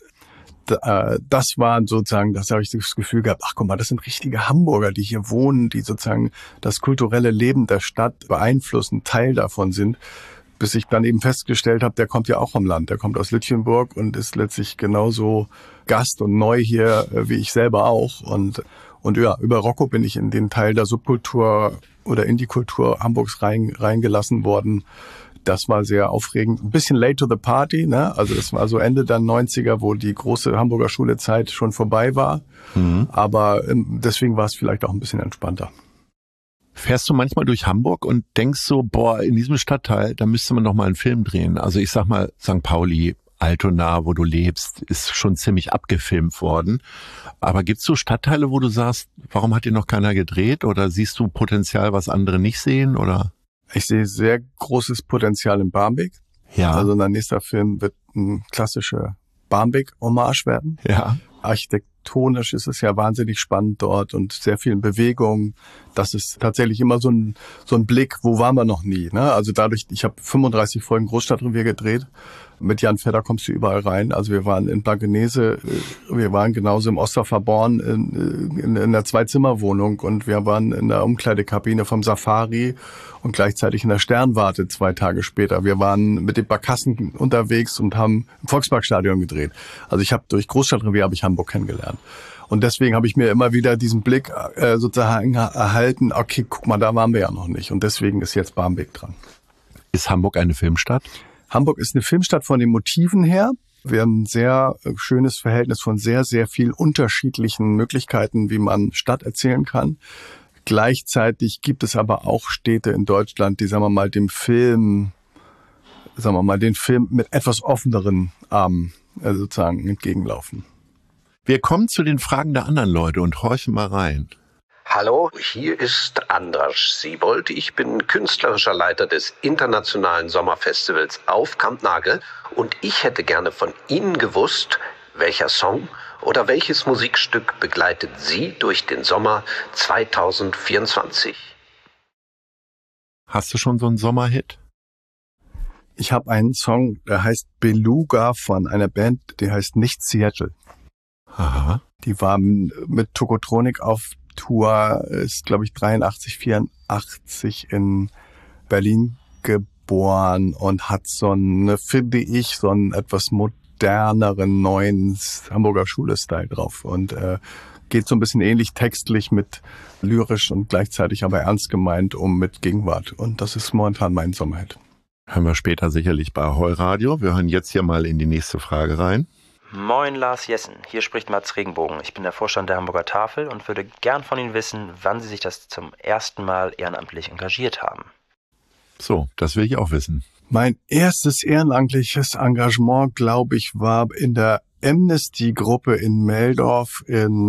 A: das waren sozusagen, das habe ich das Gefühl gehabt, ach guck mal, das sind richtige Hamburger, die hier wohnen, die sozusagen das kulturelle Leben der Stadt beeinflussen, Teil davon sind. bis ich dann eben festgestellt habe, der kommt ja auch vom Land. Der kommt aus Lütjenburg und ist letztlich genauso Gast und neu hier wie ich selber auch. Und ja, über Rocco bin ich in den Teil der Subkultur oder Indie-Kultur Hamburgs reingelassen worden. Das war sehr aufregend. Ein bisschen late to the party, ne? Also das war so Ende der 90er, wo die große Hamburger Schulezeit schon vorbei war. Aber deswegen war es vielleicht auch ein bisschen entspannter.
C: Fährst du manchmal durch Hamburg und denkst so, boah, in diesem Stadtteil, da müsste man doch mal einen Film drehen. Also ich sag mal, St. Pauli, Altona, wo du lebst, ist schon ziemlich abgefilmt worden. Aber gibt's so Stadtteile, wo du sagst, warum hat hier noch keiner gedreht? Oder siehst du Potenzial, was andere nicht sehen? Oder?
A: Ich sehe sehr großes Potenzial in Barmbek.
C: Ja.
A: Also unser nächster Film wird ein klassischer Barmbek-Hommage werden.
C: Ja.
A: Architektonisch ist es ja wahnsinnig spannend dort und sehr viel in Bewegung. Das ist tatsächlich immer so ein Blick, wo waren wir noch nie, ne? Also dadurch, ich habe 35 Folgen Großstadtrevier gedreht. Mit Jan Fedder kommst du überall rein. Also wir waren in Blankenese, wir waren genauso im Osterverborn in einer Zwei-Zimmer-Wohnung und wir waren in der Umkleidekabine vom Safari und gleichzeitig in der Sternwarte 2 Tage später. Wir waren mit den Barkassen unterwegs und haben im Volksparkstadion gedreht. Also ich habe durch Großstadtrevier Hamburg kennengelernt. Und deswegen habe ich mir immer wieder diesen Blick sozusagen erhalten, okay, guck mal, da waren wir ja noch nicht. Und deswegen ist jetzt Barmbek dran.
C: Ist Hamburg eine Filmstadt?
A: Hamburg ist eine Filmstadt von den Motiven her. Wir haben ein sehr schönes Verhältnis von sehr, sehr viel unterschiedlichen Möglichkeiten, wie man Stadt erzählen kann. Gleichzeitig gibt es aber auch Städte in Deutschland, die, den Film mit etwas offeneren Armen sozusagen entgegenlaufen.
C: Wir kommen zu den Fragen der anderen Leute und horchen mal rein.
D: Hallo, hier ist Andras Siebold. Ich bin künstlerischer Leiter des Internationalen Sommerfestivals auf Kampnagel und ich hätte gerne von Ihnen gewusst, welcher Song oder welches Musikstück begleitet Sie durch den Sommer 2024?
C: Hast du schon so einen Sommerhit?
A: Ich habe einen Song, der heißt Beluga von einer Band, die heißt Nicht Seattle.
C: Aha.
A: Die war mit Tokotronik auf Tour, ist glaube ich 83, 84 in Berlin geboren und hat finde ich, so einen etwas moderneren, neuen Hamburger Schule-Style drauf und geht so ein bisschen ähnlich textlich mit lyrisch und gleichzeitig aber ernst gemeint mit Gegenwart. Und das ist momentan mein Sommerhit.
C: Hören wir später sicherlich bei Ahoi-Radio. Wir hören jetzt hier mal in die nächste Frage rein.
E: Moin Lars Jessen, hier spricht Mats Regenbogen. Ich bin der Vorstand der Hamburger Tafel und würde gern von Ihnen wissen, wann Sie sich das zum ersten Mal ehrenamtlich engagiert haben.
C: So, das will ich auch wissen.
A: Mein erstes ehrenamtliches Engagement, glaube ich, war in der Amnesty-Gruppe in Meldorf in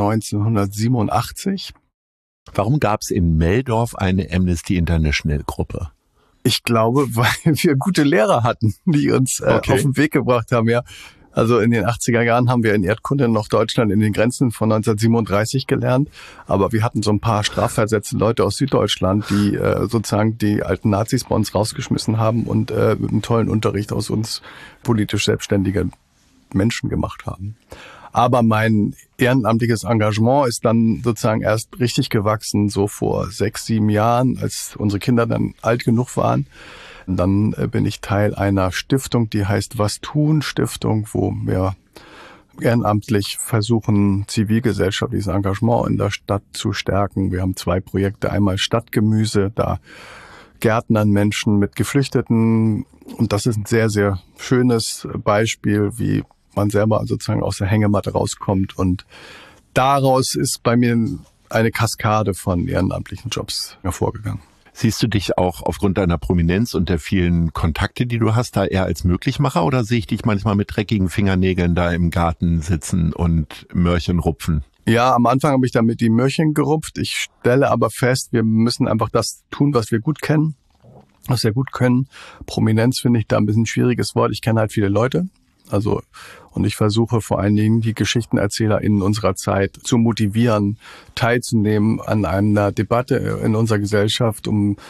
A: 1987.
C: Warum gab es in Meldorf eine Amnesty International-Gruppe?
A: Ich glaube, weil wir gute Lehrer hatten, die uns auf den Weg gebracht haben, ja. Also in den 80er Jahren haben wir in Erdkunde noch Deutschland in den Grenzen von 1937 gelernt. Aber wir hatten so ein paar strafversetzte Leute aus Süddeutschland, die sozusagen die alten Nazis bei uns rausgeschmissen haben und mit einem tollen Unterricht aus uns politisch selbstständige Menschen gemacht haben. Aber mein ehrenamtliches Engagement ist dann sozusagen erst richtig gewachsen, so vor 6, 7 Jahren, als unsere Kinder dann alt genug waren. Dann bin ich Teil einer Stiftung, die heißt Was tun Stiftung, wo wir ehrenamtlich versuchen, zivilgesellschaftliches Engagement in der Stadt zu stärken. Wir haben 2 Projekte, einmal Stadtgemüse, da gärtnern Menschen mit Geflüchteten. Und das ist ein sehr, sehr schönes Beispiel, wie man selber sozusagen aus der Hängematte rauskommt. Und daraus ist bei mir eine Kaskade von ehrenamtlichen Jobs hervorgegangen.
C: Siehst du dich auch aufgrund deiner Prominenz und der vielen Kontakte, die du hast, da eher als Möglichmacher oder sehe ich dich manchmal mit dreckigen Fingernägeln da im Garten sitzen und Möhrchen rupfen?
A: Ja, am Anfang habe ich damit die Möhrchen gerupft. Ich stelle aber fest, wir müssen einfach das tun, was wir gut kennen, was wir gut können. Prominenz finde ich da ein bisschen ein schwieriges Wort. Ich kenne halt viele Leute. Und ich versuche vor allen Dingen die GeschichtenerzählerInnen unserer Zeit zu motivieren, teilzunehmen an einer Debatte in unserer Gesellschaft, um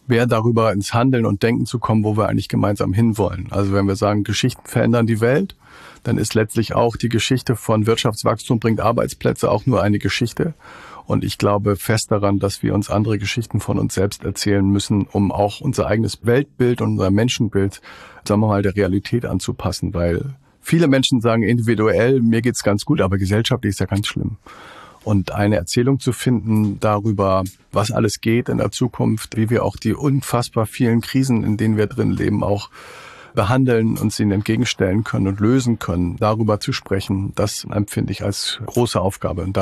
A: wäre darüber ins Handeln und Denken zu kommen, wo wir eigentlich gemeinsam hinwollen. Also wenn wir sagen, Geschichten verändern die Welt, dann ist letztlich auch die Geschichte von Wirtschaftswachstum bringt Arbeitsplätze auch nur eine Geschichte. Und ich glaube fest daran, dass wir uns andere Geschichten von uns selbst erzählen müssen, um auch unser eigenes Weltbild und unser Menschenbild, sagen wir mal, der Realität anzupassen. Weil viele Menschen sagen individuell, mir geht's ganz gut, aber gesellschaftlich ist ja ganz schlimm. Und eine Erzählung zu finden darüber, was alles geht in der Zukunft, wie wir auch die unfassbar vielen Krisen, in denen wir drin leben, auch behandeln, uns ihnen entgegenstellen können und lösen können, darüber zu sprechen, das empfinde ich als große Aufgabe. Und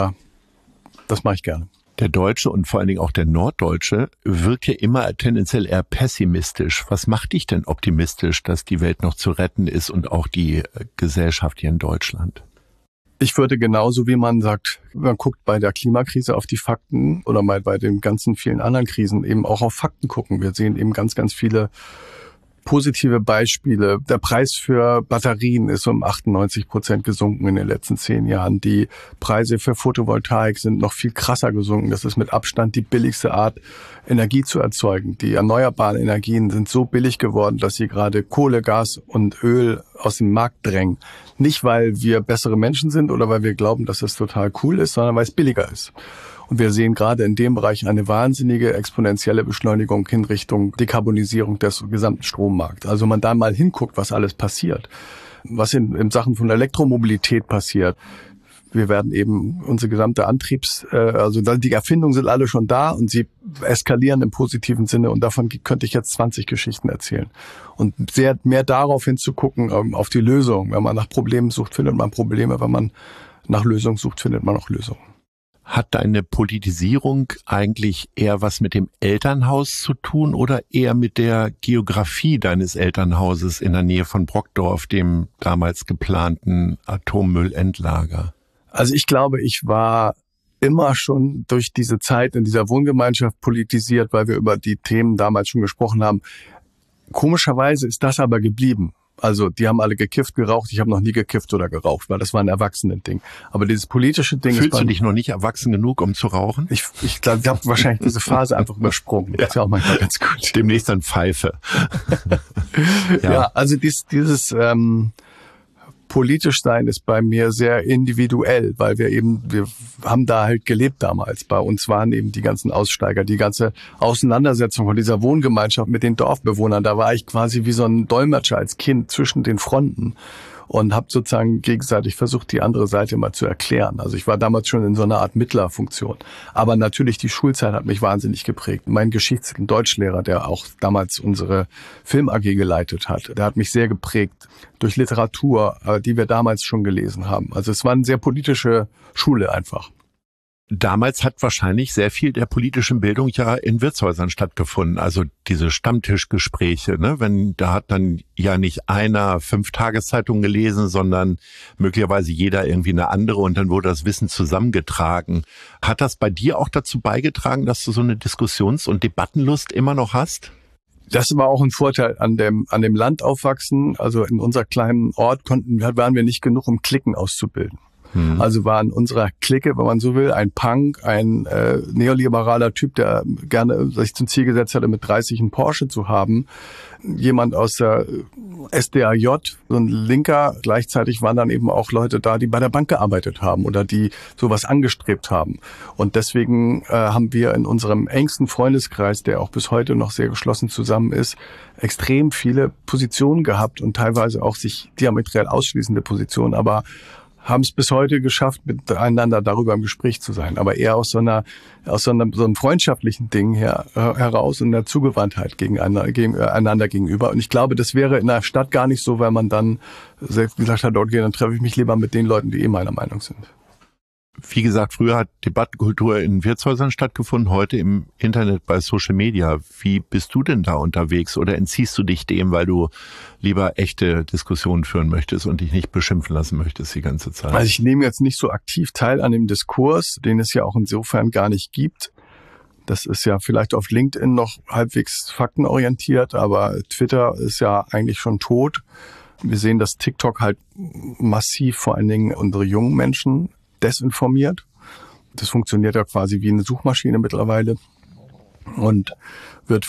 A: das mache ich gerne.
C: Der Deutsche und vor allen Dingen auch der Norddeutsche wirkt ja immer tendenziell eher pessimistisch. Was macht dich denn optimistisch, dass die Welt noch zu retten ist und auch die Gesellschaft hier in Deutschland?
A: Ich würde genauso, wie man sagt, man guckt bei der Klimakrise auf die Fakten oder mal bei den ganzen vielen anderen Krisen eben auch auf Fakten gucken. Wir sehen eben ganz, ganz viele positive Beispiele. Der Preis für Batterien ist um 98% gesunken in den letzten 10 Jahren. Die Preise für Photovoltaik sind noch viel krasser gesunken. Das ist mit Abstand die billigste Art, Energie zu erzeugen. Die erneuerbaren Energien sind so billig geworden, dass sie gerade Kohle, Gas und Öl aus dem Markt drängen. Nicht, weil wir bessere Menschen sind oder weil wir glauben, dass es total cool ist, sondern weil es billiger ist. Und wir sehen gerade in dem Bereich eine wahnsinnige exponentielle Beschleunigung in Richtung Dekarbonisierung des gesamten Strommarkts. Also wenn man da mal hinguckt, was alles passiert, was in Sachen von Elektromobilität passiert. Wir werden eben unsere gesamte also die Erfindungen sind alle schon da und sie eskalieren im positiven Sinne und davon könnte ich jetzt 20 Geschichten erzählen. Und sehr mehr darauf hinzugucken, auf die Lösung. Wenn man nach Problemen sucht, findet man Probleme. Wenn man nach Lösungen sucht, findet man auch Lösungen.
C: Hat deine Politisierung eigentlich eher was mit dem Elternhaus zu tun oder eher mit der Geografie deines Elternhauses in der Nähe von Brockdorf, dem damals geplanten Atommüllendlager?
A: Also ich glaube, ich war immer schon durch diese Zeit in dieser Wohngemeinschaft politisiert, weil wir über die Themen damals schon gesprochen haben. Komischerweise ist das aber geblieben. Also die haben alle gekifft, geraucht. Ich habe noch nie gekifft oder geraucht, weil das war ein Erwachsenen-Ding. Aber dieses politische Ding
C: Fühlst du dich noch nicht erwachsen genug, um zu rauchen?
A: Ich glaube, ich habe wahrscheinlich diese Phase einfach übersprungen. Das ist ja auch manchmal ganz gut.
C: Demnächst dann Pfeife.
A: Ja, also dieses politisch sein ist bei mir sehr individuell, weil wir haben da halt gelebt damals. Bei uns waren eben die ganzen Aussteiger, die ganze Auseinandersetzung von dieser Wohngemeinschaft mit den Dorfbewohnern. Da war ich quasi wie so ein Dolmetscher als Kind zwischen den Fronten und habe sozusagen gegenseitig versucht, die andere Seite mal zu erklären. Also ich war damals schon in so einer Art Mittlerfunktion. Aber natürlich, die Schulzeit hat mich wahnsinnig geprägt. Mein Geschichts- und Deutschlehrer, der auch damals unsere Film AG geleitet hat, der hat mich sehr geprägt durch Literatur, die wir damals schon gelesen haben. Also es war eine sehr politische Schule einfach.
C: Damals hat wahrscheinlich sehr viel der politischen Bildung ja in Wirtshäusern stattgefunden. Also diese Stammtischgespräche, ne? Da hat dann ja nicht einer 5 Tageszeitungen gelesen, sondern möglicherweise jeder irgendwie eine andere und dann wurde das Wissen zusammengetragen. Hat das bei dir auch dazu beigetragen, dass du so eine Diskussions- und Debattenlust immer noch hast?
A: Das war auch ein Vorteil an dem Land aufwachsen. Also in unser kleinen Ort waren wir nicht genug, um Cliquen auszubilden. Also war in unserer Clique, wenn man so will, ein Punk, ein neoliberaler Typ, der gerne sich zum Ziel gesetzt hatte, mit 30 einen Porsche zu haben. Jemand aus der SDAJ, so ein Linker. Gleichzeitig waren dann eben auch Leute da, die bei der Bank gearbeitet haben oder die sowas angestrebt haben. Und deswegen haben wir in unserem engsten Freundeskreis, der auch bis heute noch sehr geschlossen zusammen ist, extrem viele Positionen gehabt und teilweise auch sich diametral ausschließende Positionen, aber haben es bis heute geschafft, miteinander darüber im Gespräch zu sein. Aber eher aus so einem freundschaftlichen Ding heraus und der Zugewandtheit einander gegenüber. Und ich glaube, das wäre in der Stadt gar nicht so, weil man dann selbst gesagt hat, okay, dann treffe ich mich lieber mit den Leuten, die meiner Meinung sind.
C: Wie gesagt, früher hat Debattenkultur in Wirtshäusern stattgefunden, heute im Internet bei Social Media. Wie bist du denn da unterwegs oder entziehst du dich dem, weil du lieber echte Diskussionen führen möchtest und dich nicht beschimpfen lassen möchtest die ganze Zeit?
A: Also ich nehme jetzt nicht so aktiv teil an dem Diskurs, den es ja auch insofern gar nicht gibt. Das ist ja vielleicht auf LinkedIn noch halbwegs faktenorientiert, aber Twitter ist ja eigentlich schon tot. Wir sehen, dass TikTok halt massiv vor allen Dingen unsere jungen Menschen desinformiert. Das funktioniert ja quasi wie eine Suchmaschine mittlerweile. und wird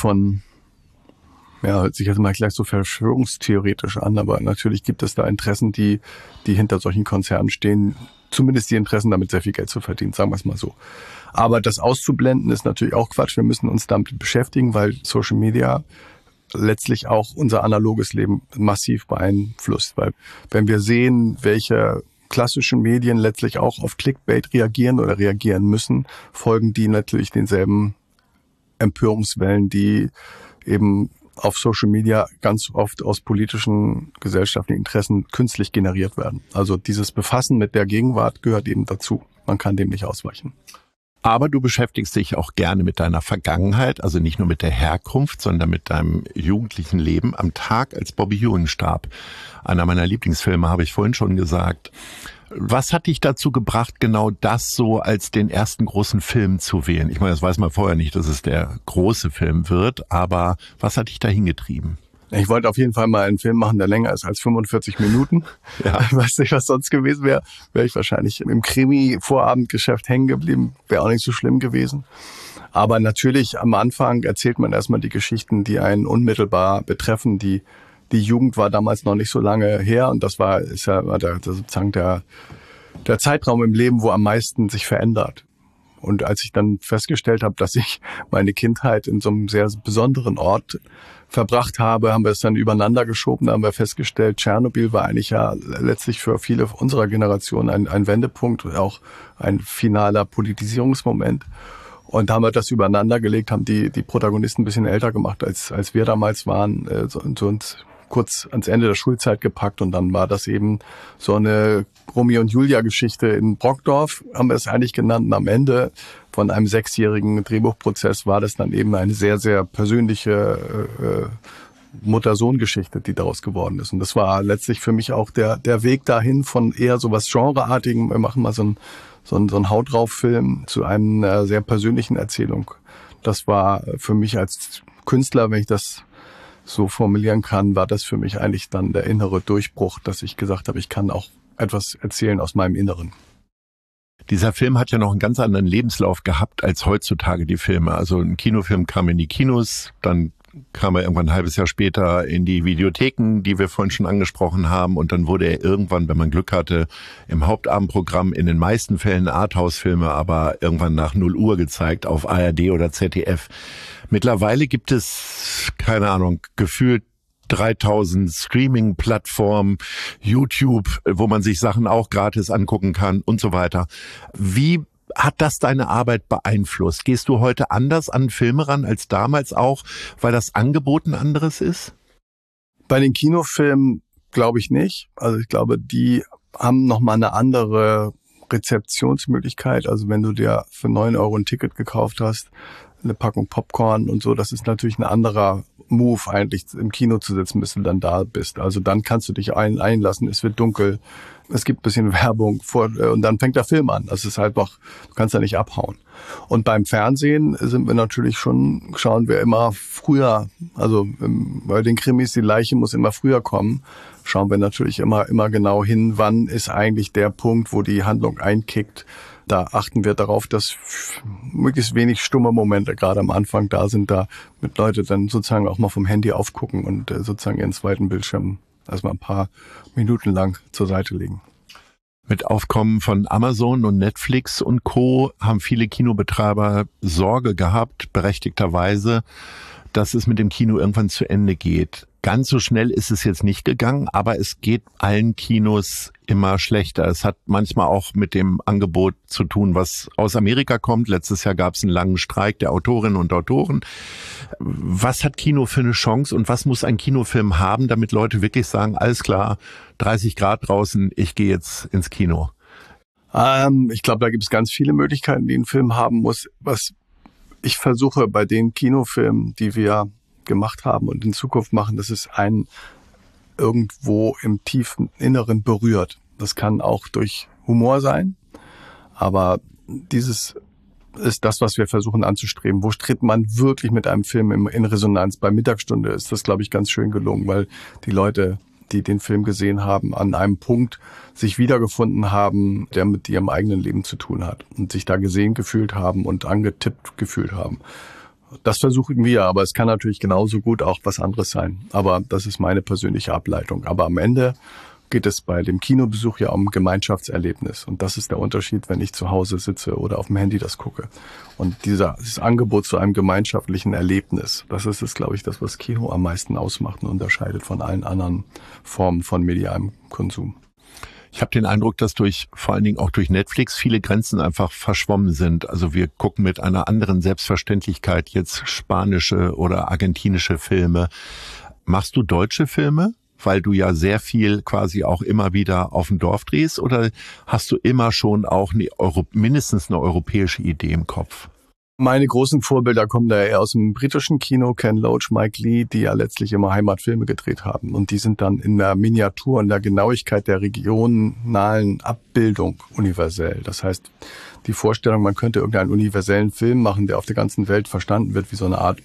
A: hört sich jetzt mal gleich so verschwörungstheoretisch an, aber natürlich gibt es da Interessen, die hinter solchen Konzernen stehen, zumindest die Interessen, damit sehr viel Geld zu verdienen, sagen wir es mal so. Aber das auszublenden ist natürlich auch Quatsch. Wir müssen uns damit beschäftigen, weil Social Media letztlich auch unser analoges Leben massiv beeinflusst. Weil wenn wir sehen, welche klassischen Medien letztlich auch auf Clickbait reagieren oder reagieren müssen, folgen die natürlich denselben Empörungswellen, die eben auf Social Media ganz oft aus politischen, gesellschaftlichen Interessen künstlich generiert werden. Also dieses Befassen mit der Gegenwart gehört eben dazu. Man kann dem nicht ausweichen.
C: Aber du beschäftigst dich auch gerne mit deiner Vergangenheit, also nicht nur mit der Herkunft, sondern mit deinem jugendlichen Leben am Tag, als Bobby Ewing starb. Einer meiner Lieblingsfilme, habe ich vorhin schon gesagt. Was hat dich dazu gebracht, genau das so als den ersten großen Film zu wählen? Ich meine, das weiß man vorher nicht, dass es der große Film wird, aber was hat dich dahin getrieben?
A: Ich wollte auf jeden Fall mal einen Film machen, der länger ist als 45 Minuten. Ja. Ich weiß nicht, was sonst gewesen wäre. Wäre ich wahrscheinlich im Krimi-Vorabendgeschäft hängen geblieben. Wäre auch nicht so schlimm gewesen. Aber natürlich am Anfang erzählt man erstmal die Geschichten, die einen unmittelbar betreffen. Die Jugend war damals noch nicht so lange her und das ist ja sozusagen der Zeitraum im Leben, wo am meisten sich verändert. Und als ich dann festgestellt habe, dass ich meine Kindheit in so einem sehr besonderen Ort verbracht habe, haben wir es dann übereinander geschoben. Da haben wir festgestellt, Tschernobyl war eigentlich ja letztlich für viele unserer Generation ein Wendepunkt, auch ein finaler Politisierungsmoment. Und da haben wir das übereinander gelegt, haben die Protagonisten ein bisschen älter gemacht, als wir damals waren, und kurz ans Ende der Schulzeit gepackt. Und dann war das eben so eine Romeo und Julia-Geschichte in Brockdorf, haben wir es eigentlich genannt. Und am Ende von einem 6-jährigen Drehbuchprozess war das dann eben eine sehr, sehr persönliche Mutter-Sohn-Geschichte, die daraus geworden ist. Und das war letztlich für mich auch der Weg dahin von eher so was Genreartigem. Wir machen mal so einen Haut drauf Film zu einer sehr persönlichen Erzählung. Das war für mich als Künstler, wenn ich das so formulieren kann, war das für mich eigentlich dann der innere Durchbruch, dass ich gesagt habe, ich kann auch etwas erzählen aus meinem Inneren.
C: Dieser Film hat ja noch einen ganz anderen Lebenslauf gehabt als heutzutage die Filme. Also ein Kinofilm kam in die Kinos, dann kam er irgendwann ein halbes Jahr später in die Videotheken, die wir vorhin schon angesprochen haben. Und dann wurde er irgendwann, wenn man Glück hatte, im Hauptabendprogramm in den meisten Fällen Arthouse-Filme, aber irgendwann nach 0 Uhr gezeigt auf ARD oder ZDF. Mittlerweile gibt es, keine Ahnung, gefühlt 3000 Streaming-Plattformen, YouTube, wo man sich Sachen auch gratis angucken kann und so weiter. Wie hat das deine Arbeit beeinflusst? Gehst du heute anders an Filme ran als damals auch, weil das Angebot ein anderes ist?
A: Bei den Kinofilmen glaube ich nicht. Also ich glaube, die haben nochmal eine andere Rezeptionsmöglichkeit. Also wenn du dir für 9 € ein Ticket gekauft hast, eine Packung Popcorn und so, das ist natürlich ein anderer Move eigentlich, im Kino zu sitzen, bis du dann da bist. Also dann kannst du dich einlassen, es wird dunkel, es gibt ein bisschen Werbung und dann fängt der Film an. Das ist halt noch, du kannst da nicht abhauen. Und beim Fernsehen sind wir natürlich schon, schauen wir immer früher, also bei den Krimis, die Leiche muss immer früher kommen, schauen wir natürlich immer genau hin, wann ist eigentlich der Punkt, wo die Handlung einkickt. Da achten wir darauf, dass möglichst wenig stumme Momente gerade am Anfang da sind, da mit Leute dann sozusagen auch mal vom Handy aufgucken und sozusagen ihren zweiten Bildschirm erstmal ein paar Minuten lang zur Seite legen.
C: Mit Aufkommen von Amazon und Netflix und Co. haben viele Kinobetreiber Sorge gehabt, berechtigterweise, dass es mit dem Kino irgendwann zu Ende geht. Ganz so schnell ist es jetzt nicht gegangen, aber es geht allen Kinos immer schlechter. Es hat manchmal auch mit dem Angebot zu tun, was aus Amerika kommt. Letztes Jahr gab es einen langen Streik der Autorinnen und Autoren. Was hat Kino für eine Chance und was muss ein Kinofilm haben, damit Leute wirklich sagen, alles klar, 30 Grad draußen, ich gehe jetzt ins Kino?
A: Ich glaube, da gibt es ganz viele Möglichkeiten, die ein Film haben muss. Was ich versuche bei den Kinofilmen, die wir gemacht haben und in Zukunft machen, dass es einen irgendwo im tiefen Inneren berührt. Das kann auch durch Humor sein, aber dieses ist das, was wir versuchen anzustreben. Wo tritt man wirklich mit einem Film in Resonanz? Bei Mittagsstunde ist das, glaube ich, ganz schön gelungen, weil die Leute, die den Film gesehen haben, an einem Punkt sich wiedergefunden haben, der mit ihrem eigenen Leben zu tun hat und sich da gesehen gefühlt haben und angetippt gefühlt haben. Das versuchen wir, aber es kann natürlich genauso gut auch was anderes sein. Aber das ist meine persönliche Ableitung. Aber am Ende geht es bei dem Kinobesuch ja um Gemeinschaftserlebnis. Und das ist der Unterschied, wenn ich zu Hause sitze oder auf dem Handy das gucke. Und dieses Angebot zu einem gemeinschaftlichen Erlebnis, das ist es, glaube ich, das, was Kino am meisten ausmacht und unterscheidet von allen anderen Formen von medialem Konsum.
C: Ich habe den Eindruck, dass vor allen Dingen auch durch Netflix viele Grenzen einfach verschwommen sind. Also wir gucken mit einer anderen Selbstverständlichkeit jetzt spanische oder argentinische Filme. Machst du deutsche Filme? Weil du ja sehr viel quasi auch immer wieder auf dem Dorf drehst, oder hast du immer schon auch mindestens eine europäische Idee im Kopf?
A: Meine großen Vorbilder kommen da eher aus dem britischen Kino, Ken Loach, Mike Leigh, die ja letztlich immer Heimatfilme gedreht haben. Und die sind dann in der Miniatur und der Genauigkeit der regionalen Abbildung universell. Das heißt, die Vorstellung, man könnte irgendeinen universellen Film machen, der auf der ganzen Welt verstanden wird, wie so eine Art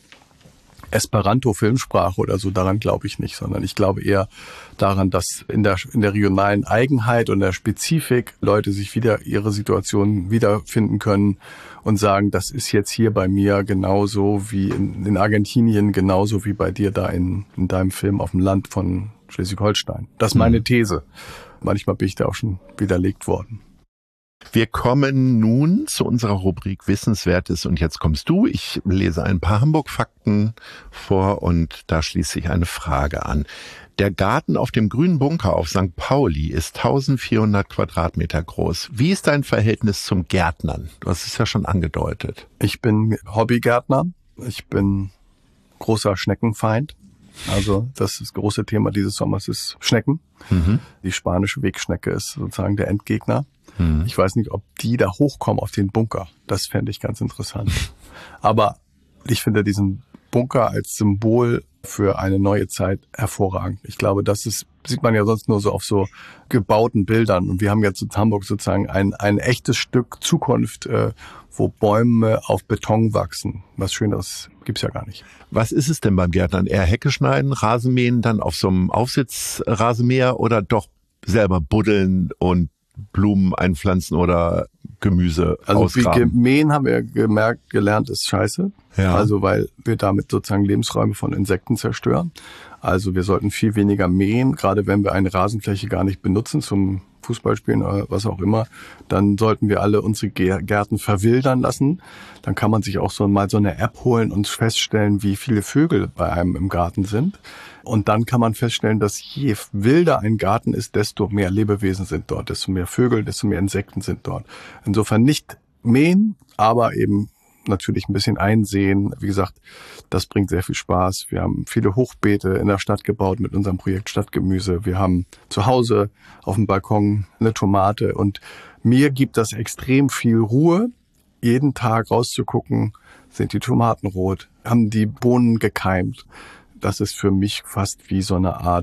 A: Esperanto-Filmsprache oder so, daran glaube ich nicht, sondern ich glaube eher daran, dass in der regionalen Eigenheit und der Spezifik Leute sich wieder ihre Situation wiederfinden können und sagen, das ist jetzt hier bei mir genauso wie in Argentinien, genauso wie bei dir da in deinem Film auf dem Land von Schleswig-Holstein. Das ist meine These. Manchmal bin ich da auch schon widerlegt worden.
C: Wir kommen nun zu unserer Rubrik Wissenswertes und jetzt kommst du. Ich lese ein paar Hamburg-Fakten vor und da schließt sich eine Frage an. Der Garten auf dem Grünen Bunker auf St. Pauli ist 1400 Quadratmeter groß. Wie ist dein Verhältnis zum Gärtnern? Du hast es ja schon angedeutet.
A: Ich bin Hobbygärtner. Ich bin großer Schneckenfeind. Also das große Thema dieses Sommers ist Schnecken. Die spanische Wegschnecke ist sozusagen der Endgegner. Ich weiß nicht, ob die da hochkommen auf den Bunker. Das fände ich ganz interessant. Aber ich finde diesen Bunker als Symbol für eine neue Zeit hervorragend. Ich glaube, sieht man ja sonst nur so auf so gebauten Bildern. Und wir haben jetzt in Hamburg sozusagen ein echtes Stück Zukunft, wo Bäume auf Beton wachsen. Was Schöneres gibt's ja gar nicht.
C: Was ist es denn beim Gärtnern? Eher Hecke schneiden, Rasenmähen, dann auf so einem Aufsitzrasenmäher oder doch selber buddeln und Blumen einpflanzen oder Gemüse ausgraben?
A: Also mähen haben wir gelernt, ist scheiße. Ja. Also weil wir damit sozusagen Lebensräume von Insekten zerstören. Also wir sollten viel weniger mähen, gerade wenn wir eine Rasenfläche gar nicht benutzen zum Fußballspielen oder was auch immer, dann sollten wir alle unsere Gärten verwildern lassen. Dann kann man sich auch mal so eine App holen und feststellen, wie viele Vögel bei einem im Garten sind. Und dann kann man feststellen, dass je wilder ein Garten ist, desto mehr Lebewesen sind dort, desto mehr Vögel, desto mehr Insekten sind dort. Insofern nicht mähen, aber eben natürlich ein bisschen einsehen. Wie gesagt, das bringt sehr viel Spaß. Wir haben viele Hochbeete in der Stadt gebaut mit unserem Projekt Stadtgemüse. Wir haben zu Hause auf dem Balkon eine Tomate und mir gibt das extrem viel Ruhe, jeden Tag rauszugucken, sind die Tomaten rot, haben die Bohnen gekeimt. Das ist für mich fast wie so eine Art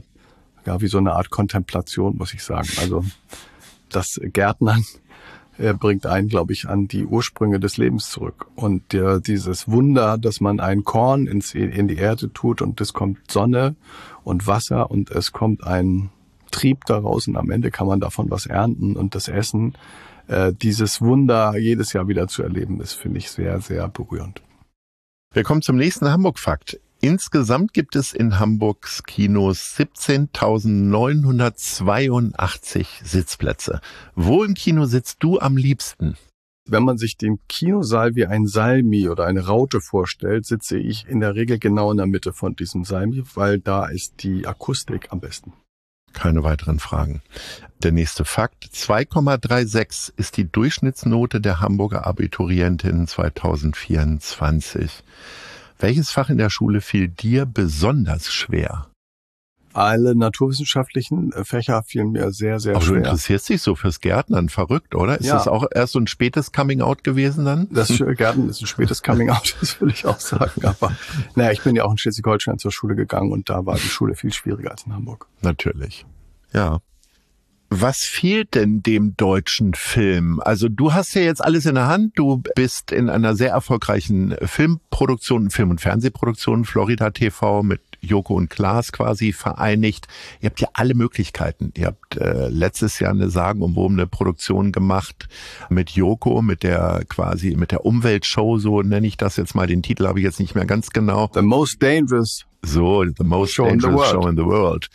A: Kontemplation, muss ich sagen. Also das Gärtnern bringt einen, glaube ich, an die Ursprünge des Lebens zurück. Und dieses Wunder, dass man ein Korn in die Erde tut und es kommt Sonne und Wasser und es kommt ein Trieb daraus und am Ende kann man davon was ernten und das essen. Dieses Wunder jedes Jahr wieder zu erleben, ist, finde ich, sehr, sehr berührend.
C: Wir kommen zum nächsten Hamburg-Fakt. Insgesamt gibt es in Hamburgs Kinos 17.982 Sitzplätze. Wo im Kino sitzt du am liebsten?
A: Wenn man sich den Kinosaal wie ein Salmi oder eine Raute vorstellt, sitze ich in der Regel genau in der Mitte von diesem Salmi, weil da ist die Akustik am besten.
C: Keine weiteren Fragen. Der nächste Fakt. 2,36 ist die Durchschnittsnote der Hamburger Abiturientinnen 2024. Welches Fach in der Schule fiel dir besonders schwer?
A: Alle naturwissenschaftlichen Fächer fielen mir sehr, sehr schwer.
C: Aber du interessierst dich so fürs Gärtnern, verrückt, oder? Ist das auch erst so ein spätes Coming-out gewesen dann?
A: Das Gärtnern ist ein spätes Coming-out, das würde ich auch sagen. Aber ich bin ja auch in Schleswig-Holstein zur Schule gegangen und da war die Schule viel schwieriger als in Hamburg.
C: Natürlich, ja. Was fehlt denn dem deutschen Film? Also du hast ja jetzt alles in der Hand. Du bist in einer sehr erfolgreichen Filmproduktion, Film- und Fernsehproduktion, Florida TV mit Joko und Klaas quasi vereinigt. Ihr habt ja alle Möglichkeiten. Ihr habt letztes Jahr eine sagenumwobene Produktion gemacht mit Joko, mit der Umweltshow, so nenne ich das jetzt mal. Den Titel habe ich jetzt nicht mehr ganz genau.
A: The Most Dangerous.
C: So, The Most Dangerous Show in the World.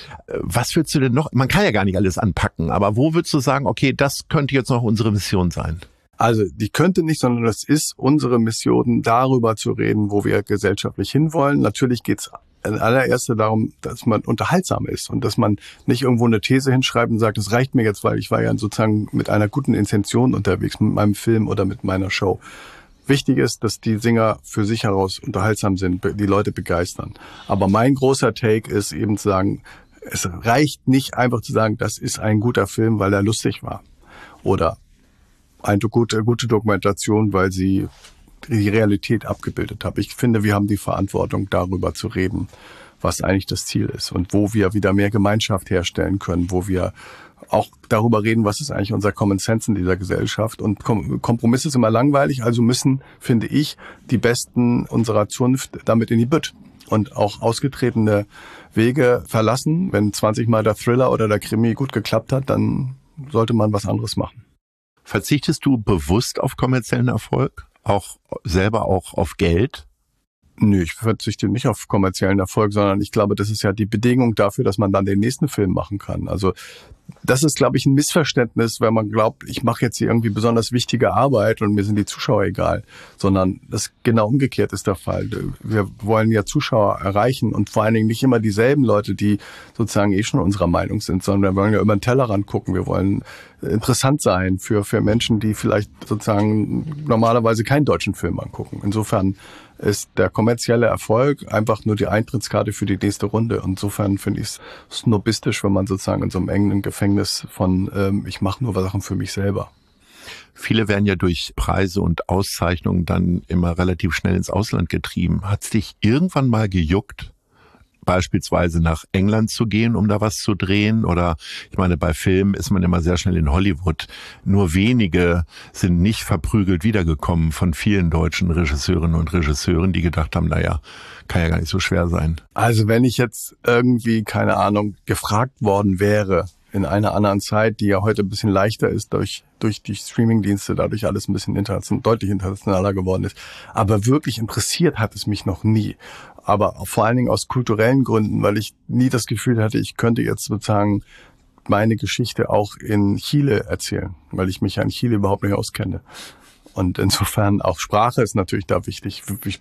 C: Was würdest du denn noch, man kann ja gar nicht alles anpacken, aber wo würdest du sagen, okay, das könnte jetzt noch unsere Mission sein?
A: Also die könnte nicht, sondern das ist unsere Mission, darüber zu reden, wo wir gesellschaftlich hinwollen. Natürlich geht's in allererster darum, dass man unterhaltsam ist und dass man nicht irgendwo eine These hinschreibt und sagt, das reicht mir jetzt, weil ich war ja sozusagen mit einer guten Intention unterwegs, mit meinem Film oder mit meiner Show. Wichtig ist, dass die Singer für sich heraus unterhaltsam sind, die Leute begeistern. Aber mein großer Take ist eben zu sagen, es reicht nicht einfach zu sagen, das ist ein guter Film, weil er lustig war. Oder eine gute Dokumentation, weil sie die Realität abgebildet hat. Ich finde, wir haben die Verantwortung, darüber zu reden, was eigentlich das Ziel ist und wo wir wieder mehr Gemeinschaft herstellen können, wo wir auch darüber reden, was ist eigentlich unser Common Sense in dieser Gesellschaft. Und Kompromisse ist immer langweilig, also müssen, finde ich, die Besten unserer Zunft damit in die Bütt und auch ausgetretene Wege verlassen. Wenn 20 Mal der Thriller oder der Krimi gut geklappt hat, dann sollte man was anderes machen.
C: Verzichtest du bewusst auf kommerziellen Erfolg? Auch selber auch auf Geld?
A: Nö, ich verzichte nicht auf kommerziellen Erfolg, sondern ich glaube, das ist ja die Bedingung dafür, dass man dann den nächsten Film machen kann. Also das ist, glaube ich, ein Missverständnis, wenn man glaubt, ich mache jetzt hier irgendwie besonders wichtige Arbeit und mir sind die Zuschauer egal, sondern das genau umgekehrt ist der Fall. Wir wollen ja Zuschauer erreichen und vor allen Dingen nicht immer dieselben Leute, die sozusagen schon unserer Meinung sind, sondern wir wollen ja über den Tellerrand gucken. Wir wollen interessant sein für Menschen, die vielleicht sozusagen normalerweise keinen deutschen Film angucken. Insofern ist der kommerzielle Erfolg einfach nur die Eintrittskarte für die nächste Runde. Insofern finde ich es snobistisch, wenn man sozusagen in so einem engen Gefängnis von ich mache nur Sachen für mich selber.
C: Viele werden ja durch Preise und Auszeichnungen dann immer relativ schnell ins Ausland getrieben. Hat's dich irgendwann mal gejuckt, beispielsweise nach England zu gehen, um da was zu drehen? Oder ich meine, bei Filmen ist man immer sehr schnell in Hollywood. Nur wenige sind nicht verprügelt wiedergekommen von vielen deutschen Regisseurinnen und Regisseuren, die gedacht haben, naja, kann ja gar nicht so schwer sein.
A: Also wenn ich jetzt irgendwie, keine Ahnung, gefragt worden wäre in einer anderen Zeit, die ja heute ein bisschen leichter ist durch die Streamingdienste, dadurch alles ein bisschen deutlich internationaler geworden ist. Aber wirklich interessiert hat es mich noch nie. Aber vor allen Dingen aus kulturellen Gründen, weil ich nie das Gefühl hatte, ich könnte jetzt sozusagen meine Geschichte auch in Chile erzählen, weil ich mich ja in Chile überhaupt nicht auskenne. Und insofern auch Sprache ist natürlich da wichtig. Ich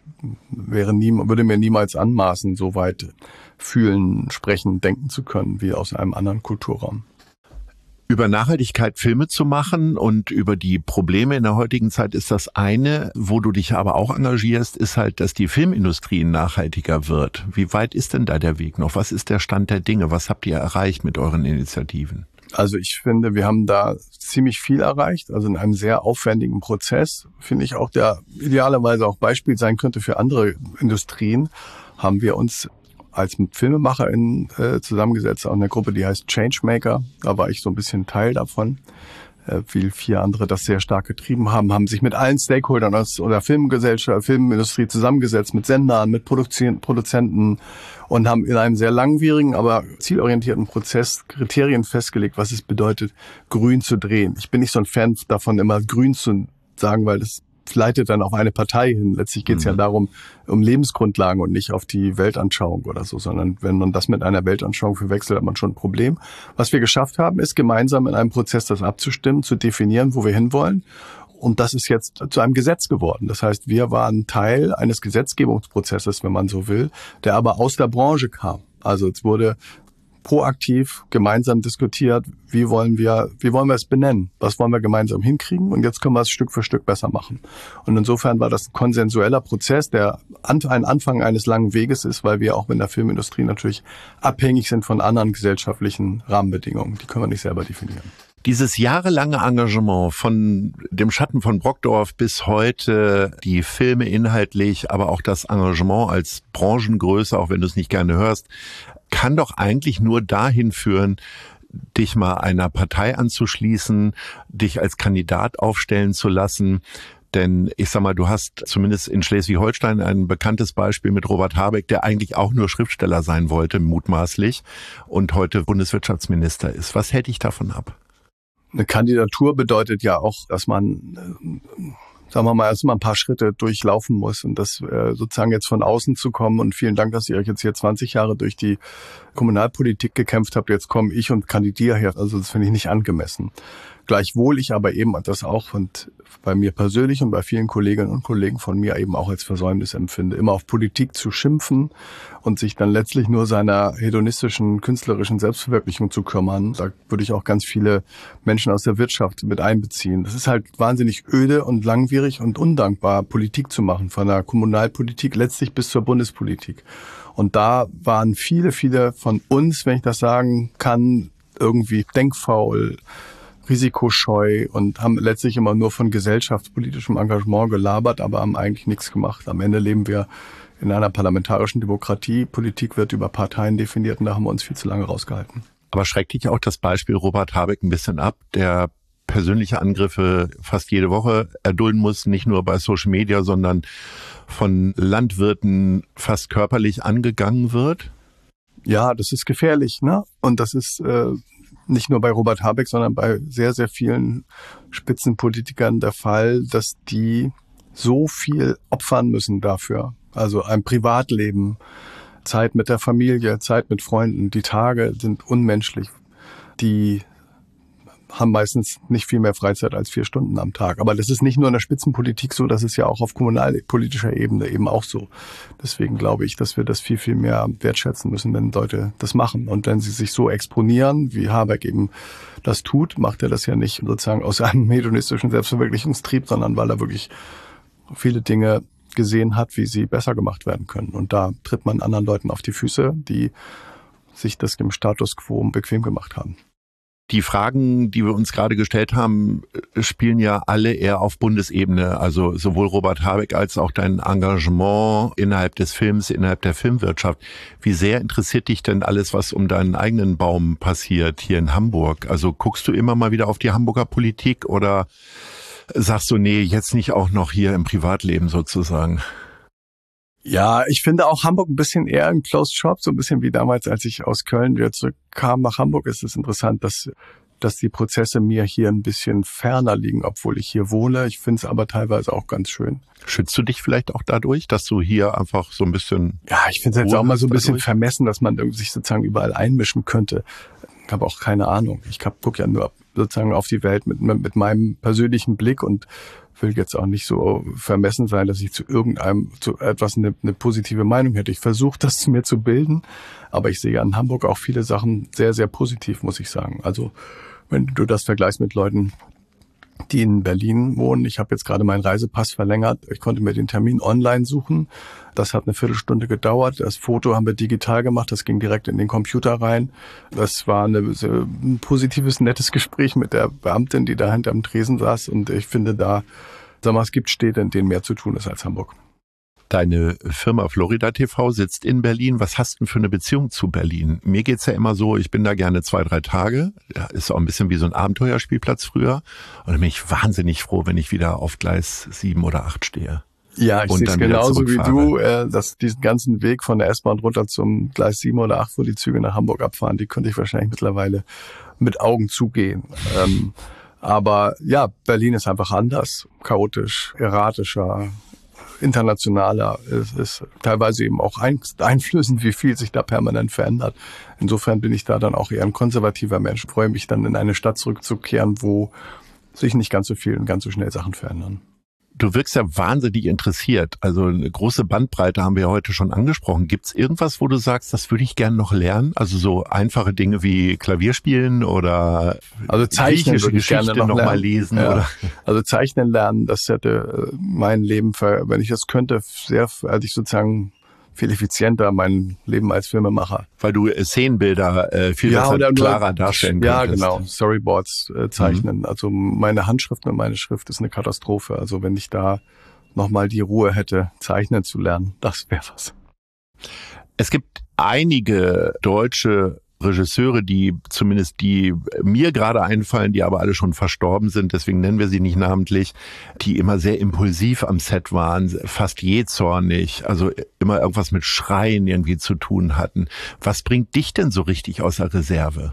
A: würde mir niemals anmaßen, so weit fühlen, sprechen, denken zu können, wie aus einem anderen Kulturraum.
C: Über Nachhaltigkeit Filme zu machen und über die Probleme in der heutigen Zeit ist das eine. Wo du dich aber auch engagierst, ist halt, dass die Filmindustrie nachhaltiger wird. Wie weit ist denn da der Weg noch? Was ist der Stand der Dinge? Was habt ihr erreicht mit euren Initiativen?
A: Also ich finde, wir haben da ziemlich viel erreicht. Also in einem sehr aufwendigen Prozess, finde ich auch, der idealerweise auch Beispiel sein könnte für andere Industrien, haben wir uns als FilmemacherInnen zusammengesetzt, auch eine Gruppe, die heißt Changemaker. Da war ich so ein bisschen Teil davon, wie 4 andere das sehr stark getrieben haben sich mit allen Stakeholdern aus der Filmgesellschaft, Filmindustrie zusammengesetzt, mit Sendern, mit Produzenten und haben in einem sehr langwierigen, aber zielorientierten Prozess Kriterien festgelegt, was es bedeutet, grün zu drehen. Ich bin nicht so ein Fan davon, immer grün zu sagen, weil das leitet dann auf eine Partei hin. Letztlich geht es ja darum, um Lebensgrundlagen und nicht auf die Weltanschauung oder so, sondern wenn man das mit einer Weltanschauung verwechselt, hat man schon ein Problem. Was wir geschafft haben, ist gemeinsam in einem Prozess das abzustimmen, zu definieren, wo wir hinwollen. Und das ist jetzt zu einem Gesetz geworden. Das heißt, wir waren Teil eines Gesetzgebungsprozesses, wenn man so will, der aber aus der Branche kam. Also es wurde proaktiv gemeinsam diskutiert, wie wollen wir es benennen? Was wollen wir gemeinsam hinkriegen? Und jetzt können wir es Stück für Stück besser machen. Und insofern war das ein konsensueller Prozess, der ein Anfang eines langen Weges ist, weil wir auch in der Filmindustrie natürlich abhängig sind von anderen gesellschaftlichen Rahmenbedingungen. Die können wir nicht selber definieren.
C: Dieses jahrelange Engagement von dem Schatten von Brockdorf bis heute, die Filme inhaltlich, aber auch das Engagement als Branchengröße, auch wenn du es nicht gerne hörst, kann doch eigentlich nur dahin führen, dich mal einer Partei anzuschließen, dich als Kandidat aufstellen zu lassen. Denn ich sag mal, du hast zumindest in Schleswig-Holstein ein bekanntes Beispiel mit Robert Habeck, der eigentlich auch nur Schriftsteller sein wollte, mutmaßlich, und heute Bundeswirtschaftsminister ist. Was hält dich davon ab?
A: Eine Kandidatur bedeutet ja auch, dass man, sagen wir mal, erstmal ein paar Schritte durchlaufen muss und das sozusagen jetzt von außen zu kommen. Und vielen Dank, dass ihr euch jetzt hier 20 Jahre durch die Kommunalpolitik gekämpft habt. Jetzt komme ich und kandidiere hier. Also das finde ich nicht angemessen. Gleichwohl ich aber eben das auch und bei mir persönlich und bei vielen Kolleginnen und Kollegen von mir eben auch als Versäumnis empfinde, immer auf Politik zu schimpfen und sich dann letztlich nur seiner hedonistischen, künstlerischen Selbstverwirklichung zu kümmern. Da würde ich auch ganz viele Menschen aus der Wirtschaft mit einbeziehen. Das ist halt wahnsinnig öde und langwierig und undankbar, Politik zu machen, von der Kommunalpolitik letztlich bis zur Bundespolitik. Und da waren viele von uns, wenn ich das sagen kann, irgendwie denkfaul, risikoscheu und haben letztlich immer nur von gesellschaftspolitischem Engagement gelabert, aber haben eigentlich nichts gemacht. Am Ende leben wir in einer parlamentarischen Demokratie. Politik wird über Parteien definiert und da haben wir uns viel zu lange rausgehalten.
C: Aber schreckt dich auch das Beispiel Robert Habeck ein bisschen ab, der persönliche Angriffe fast jede Woche erdulden muss, nicht nur bei Social Media, sondern von Landwirten fast körperlich angegangen wird?
A: Ja, das ist gefährlich, ne? Und das ist nicht nur bei Robert Habeck, sondern bei sehr, sehr vielen Spitzenpolitikern der Fall, dass die so viel opfern müssen dafür. Also ein Privatleben, Zeit mit der Familie, Zeit mit Freunden. Die Tage sind unmenschlich. Die haben meistens nicht viel mehr Freizeit als 4 Stunden am Tag. Aber das ist nicht nur in der Spitzenpolitik so, das ist ja auch auf kommunalpolitischer Ebene eben auch so. Deswegen glaube ich, dass wir das viel mehr wertschätzen müssen, wenn Leute das machen. Und wenn sie sich so exponieren, wie Habeck eben das tut, macht er das ja nicht sozusagen aus einem hedonistischen Selbstverwirklichungstrieb, sondern weil er wirklich viele Dinge gesehen hat, wie sie besser gemacht werden können. Und da tritt man anderen Leuten auf die Füße, die sich das im Status quo bequem gemacht haben.
C: Die Fragen, die wir uns gerade gestellt haben, spielen ja alle eher auf Bundesebene. Also sowohl Robert Habeck als auch dein Engagement innerhalb des Films, innerhalb der Filmwirtschaft. Wie sehr interessiert dich denn alles, was um deinen eigenen Baum passiert hier in Hamburg? Also guckst du immer mal wieder auf die Hamburger Politik oder sagst du, nee, jetzt nicht auch noch hier im Privatleben sozusagen?
A: Ja, ich finde auch Hamburg ein bisschen eher ein Closed Shop, so ein bisschen wie damals, als ich aus Köln wieder zurückkam nach Hamburg. Ist es interessant, dass die Prozesse mir hier ein bisschen ferner liegen, obwohl ich hier wohne. Ich finde es aber teilweise auch ganz schön.
C: Schützt du dich vielleicht auch dadurch, dass du hier einfach so ein bisschen...
A: Ja, ich finde es jetzt auch mal so ein bisschen vermessen, dass man sich sozusagen überall einmischen könnte. Ich habe auch keine Ahnung. Ich gucke ja nur sozusagen auf die Welt mit meinem persönlichen Blick und will jetzt auch nicht so vermessen sein, dass ich zu etwas eine positive Meinung hätte. Ich versuche, das zu mir zu bilden, aber ich sehe an Hamburg auch viele Sachen sehr, sehr positiv, muss ich sagen. Also wenn du das vergleichst mit Leuten, die in Berlin wohnen. Ich habe jetzt gerade meinen Reisepass verlängert. Ich konnte mir den Termin online suchen. Das hat eine Viertelstunde gedauert. Das Foto haben wir digital gemacht. Das ging direkt in den Computer rein. Das war ein positives, nettes Gespräch mit der Beamtin, die da hinterm Tresen saß. Und ich finde es gibt Städte, in denen mehr zu tun ist als Hamburg.
C: Deine Firma Florida TV sitzt in Berlin. Was hast du denn für eine Beziehung zu Berlin? Mir geht's ja immer so, ich bin da gerne 2-3 Tage. Ja, ist auch ein bisschen wie so ein Abenteuerspielplatz früher. Und dann bin ich wahnsinnig froh, wenn ich wieder auf Gleis 7 oder 8 stehe.
A: Ja, ich sehe es genauso wie du, dass diesen ganzen Weg von der S-Bahn runter zum Gleis 7 oder 8, wo die Züge nach Hamburg abfahren, die könnte ich wahrscheinlich mittlerweile mit Augen zugehen. Aber ja, Berlin ist einfach anders, chaotisch, erratischer, internationaler. Es ist teilweise eben auch einflößend, wie viel sich da permanent verändert. Insofern bin ich da dann auch eher ein konservativer Mensch. Ich freue mich dann, in eine Stadt zurückzukehren, wo sich nicht ganz so viel und ganz so schnell Sachen verändern.
C: Du wirkst ja wahnsinnig interessiert. Also eine große Bandbreite haben wir ja heute schon angesprochen. Gibt's irgendwas, wo du sagst, das würde ich gerne noch lernen? Also so einfache Dinge wie Klavierspielen oder
A: Zeichnen würde ich gerne noch
C: mal lesen?
A: Ja.
C: Oder?
A: Also Zeichnen lernen, das hätte mein Leben, wenn ich das könnte, hätte ich sozusagen viel effizienter mein Leben als Filmemacher.
C: Weil du Szenenbilder viel besser, klarer darstellen könntest.
A: Ja, genau. Storyboards zeichnen. Also meine Handschrift und meine Schrift ist eine Katastrophe. Also wenn ich da nochmal die Ruhe hätte, zeichnen zu lernen, das wäre was.
C: Es gibt einige deutsche Regisseure, die mir gerade einfallen, die aber alle schon verstorben sind, deswegen nennen wir sie nicht namentlich, die immer sehr impulsiv am Set waren, fast jähzornig, also immer irgendwas mit Schreien irgendwie zu tun hatten. Was bringt dich denn so richtig aus der Reserve?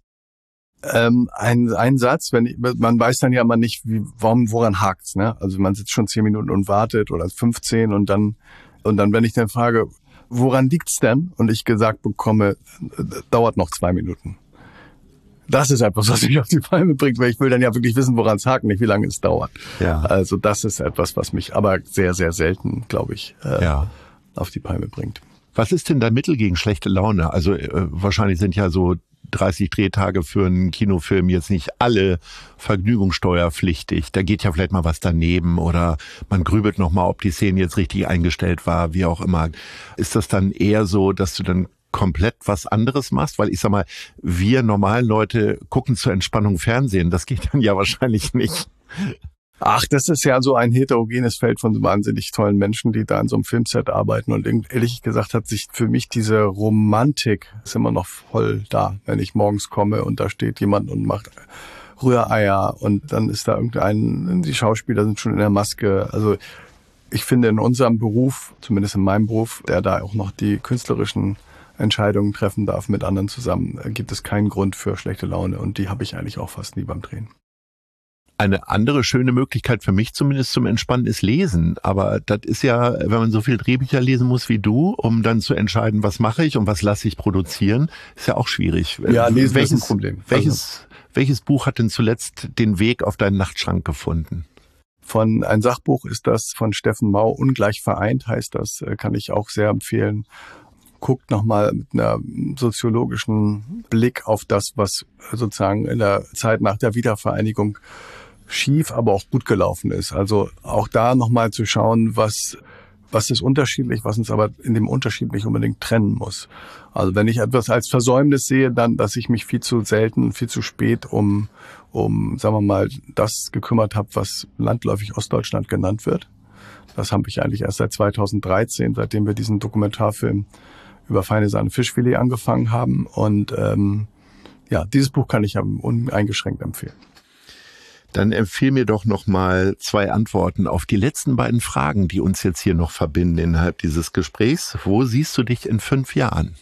A: Ein Satz, man weiß dann ja immer nicht, woran hakt's, ne? Also man sitzt schon 10 Minuten und wartet oder 15 und dann, wenn ich dann frage, woran liegt's denn? Und ich gesagt bekomme, dauert noch 2 Minuten. Das ist etwas, was mich auf die Palme bringt, weil ich will dann ja wirklich wissen, woran es hakt, nicht wie lange es dauert. Ja. Also das ist etwas, was mich aber sehr, sehr selten, glaube ich, auf die Palme bringt.
C: Was ist denn dein Mittel gegen schlechte Laune? Also wahrscheinlich sind ja so 30 Drehtage für einen Kinofilm jetzt nicht alle vergnügungssteuerpflichtig. Da geht ja vielleicht mal was daneben oder man grübelt nochmal, ob die Szene jetzt richtig eingestellt war, wie auch immer. Ist das dann eher so, dass du dann komplett was anderes machst? Weil ich sag mal, wir normalen Leute gucken zur Entspannung Fernsehen. Das geht dann ja wahrscheinlich nicht.
A: Ach, das ist ja so ein heterogenes Feld von so wahnsinnig tollen Menschen, die da in so einem Filmset arbeiten. Und ehrlich gesagt hat sich für mich diese Romantik ist immer noch voll da, wenn ich morgens komme und da steht jemand und macht Rühreier und dann ist da die Schauspieler sind schon in der Maske. Also ich finde in unserem Beruf, zumindest in meinem Beruf, der da auch noch die künstlerischen Entscheidungen treffen darf mit anderen zusammen, gibt es keinen Grund für schlechte Laune und die habe ich eigentlich auch fast nie beim Drehen.
C: Eine andere schöne Möglichkeit für mich zumindest zum Entspannen ist Lesen. Aber das ist ja, wenn man so viel Drehbücher lesen muss wie du, um dann zu entscheiden, was mache ich und was lasse ich produzieren, ist ja auch schwierig.
A: Ja, lesen ist ein Problem.
C: Welches Buch hat denn zuletzt den Weg auf deinen Nachtschrank gefunden?
A: Ein Sachbuch ist das von Steffen Mau, Ungleich vereint heißt das, kann ich auch sehr empfehlen. Guckt nochmal mit einer soziologischen Blick auf das, was sozusagen in der Zeit nach der Wiedervereinigung schief, aber auch gut gelaufen ist. Also auch da nochmal zu schauen, was ist unterschiedlich, was uns aber in dem Unterschied nicht unbedingt trennen muss. Also wenn ich etwas als Versäumnis sehe, dann, dass ich mich viel zu selten, viel zu spät um sagen wir mal, das gekümmert habe, was landläufig Ostdeutschland genannt wird. Das habe ich eigentlich erst seit 2013, seitdem wir diesen Dokumentarfilm über Feine Sahne Fischfilet angefangen haben. Und dieses Buch kann ich uneingeschränkt empfehlen.
C: Dann empfehle mir doch noch mal 2 Antworten auf die letzten beiden Fragen, die uns jetzt hier noch verbinden innerhalb dieses Gesprächs. Wo siehst du dich in 5 Jahren?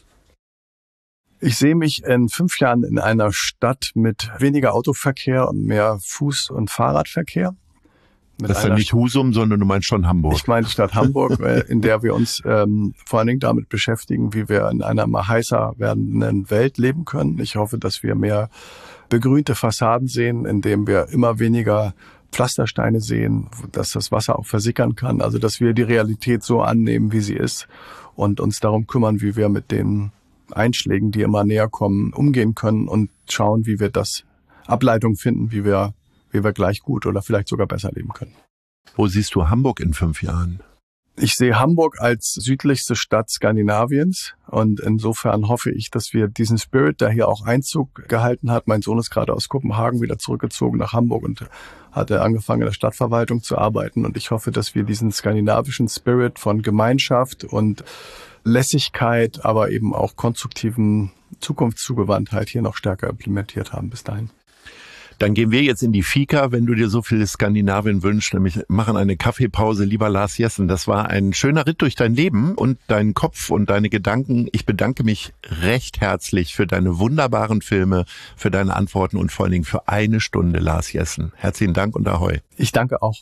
A: Ich sehe mich in 5 Jahren in einer Stadt mit weniger Autoverkehr und mehr Fuß- und Fahrradverkehr.
C: Das ist ja nicht Husum, sondern du meinst schon Hamburg.
A: Ich meine die Stadt Hamburg, in der wir uns vor allen Dingen damit beschäftigen, wie wir in einer immer heißer werdenden Welt leben können. Ich hoffe, dass wir mehr begrünte Fassaden sehen, indem wir immer weniger Pflastersteine sehen, dass das Wasser auch versickern kann. Also dass wir die Realität so annehmen, wie sie ist und uns darum kümmern, wie wir mit den Einschlägen, die immer näher kommen, umgehen können und schauen, wie wir das Ableitung finden, wie wir gleich gut oder vielleicht sogar besser leben können.
C: Wo siehst du Hamburg in 5 Jahren?
A: Ich sehe Hamburg als südlichste Stadt Skandinaviens und insofern hoffe ich, dass wir diesen Spirit, der hier auch Einzug gehalten hat, mein Sohn ist gerade aus Kopenhagen wieder zurückgezogen nach Hamburg und hat angefangen in der Stadtverwaltung zu arbeiten und ich hoffe, dass wir diesen skandinavischen Spirit von Gemeinschaft und Lässigkeit, aber eben auch konstruktiven Zukunftszugewandtheit hier noch stärker implementiert haben bis dahin.
C: Dann gehen wir jetzt in die Fika, wenn du dir so viel Skandinavien wünschst, nämlich machen eine Kaffeepause, lieber Lars Jessen. Das war ein schöner Ritt durch dein Leben und deinen Kopf und deine Gedanken. Ich bedanke mich recht herzlich für deine wunderbaren Filme, für deine Antworten und vor allen Dingen für 1 Stunde, Lars Jessen. Herzlichen Dank und Ahoi.
A: Ich danke auch.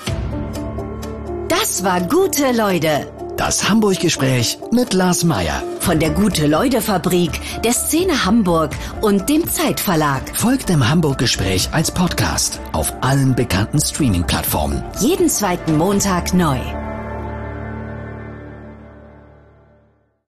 B: Das war Gute Leute.
F: Das Hamburg-Gespräch mit Lars Meier.
B: Von der Gute-Leute-Fabrik, der Szene Hamburg und dem Zeitverlag.
F: Folgt dem Hamburg-Gespräch als Podcast auf allen bekannten Streaming-Plattformen.
B: Jeden 2. Montag neu.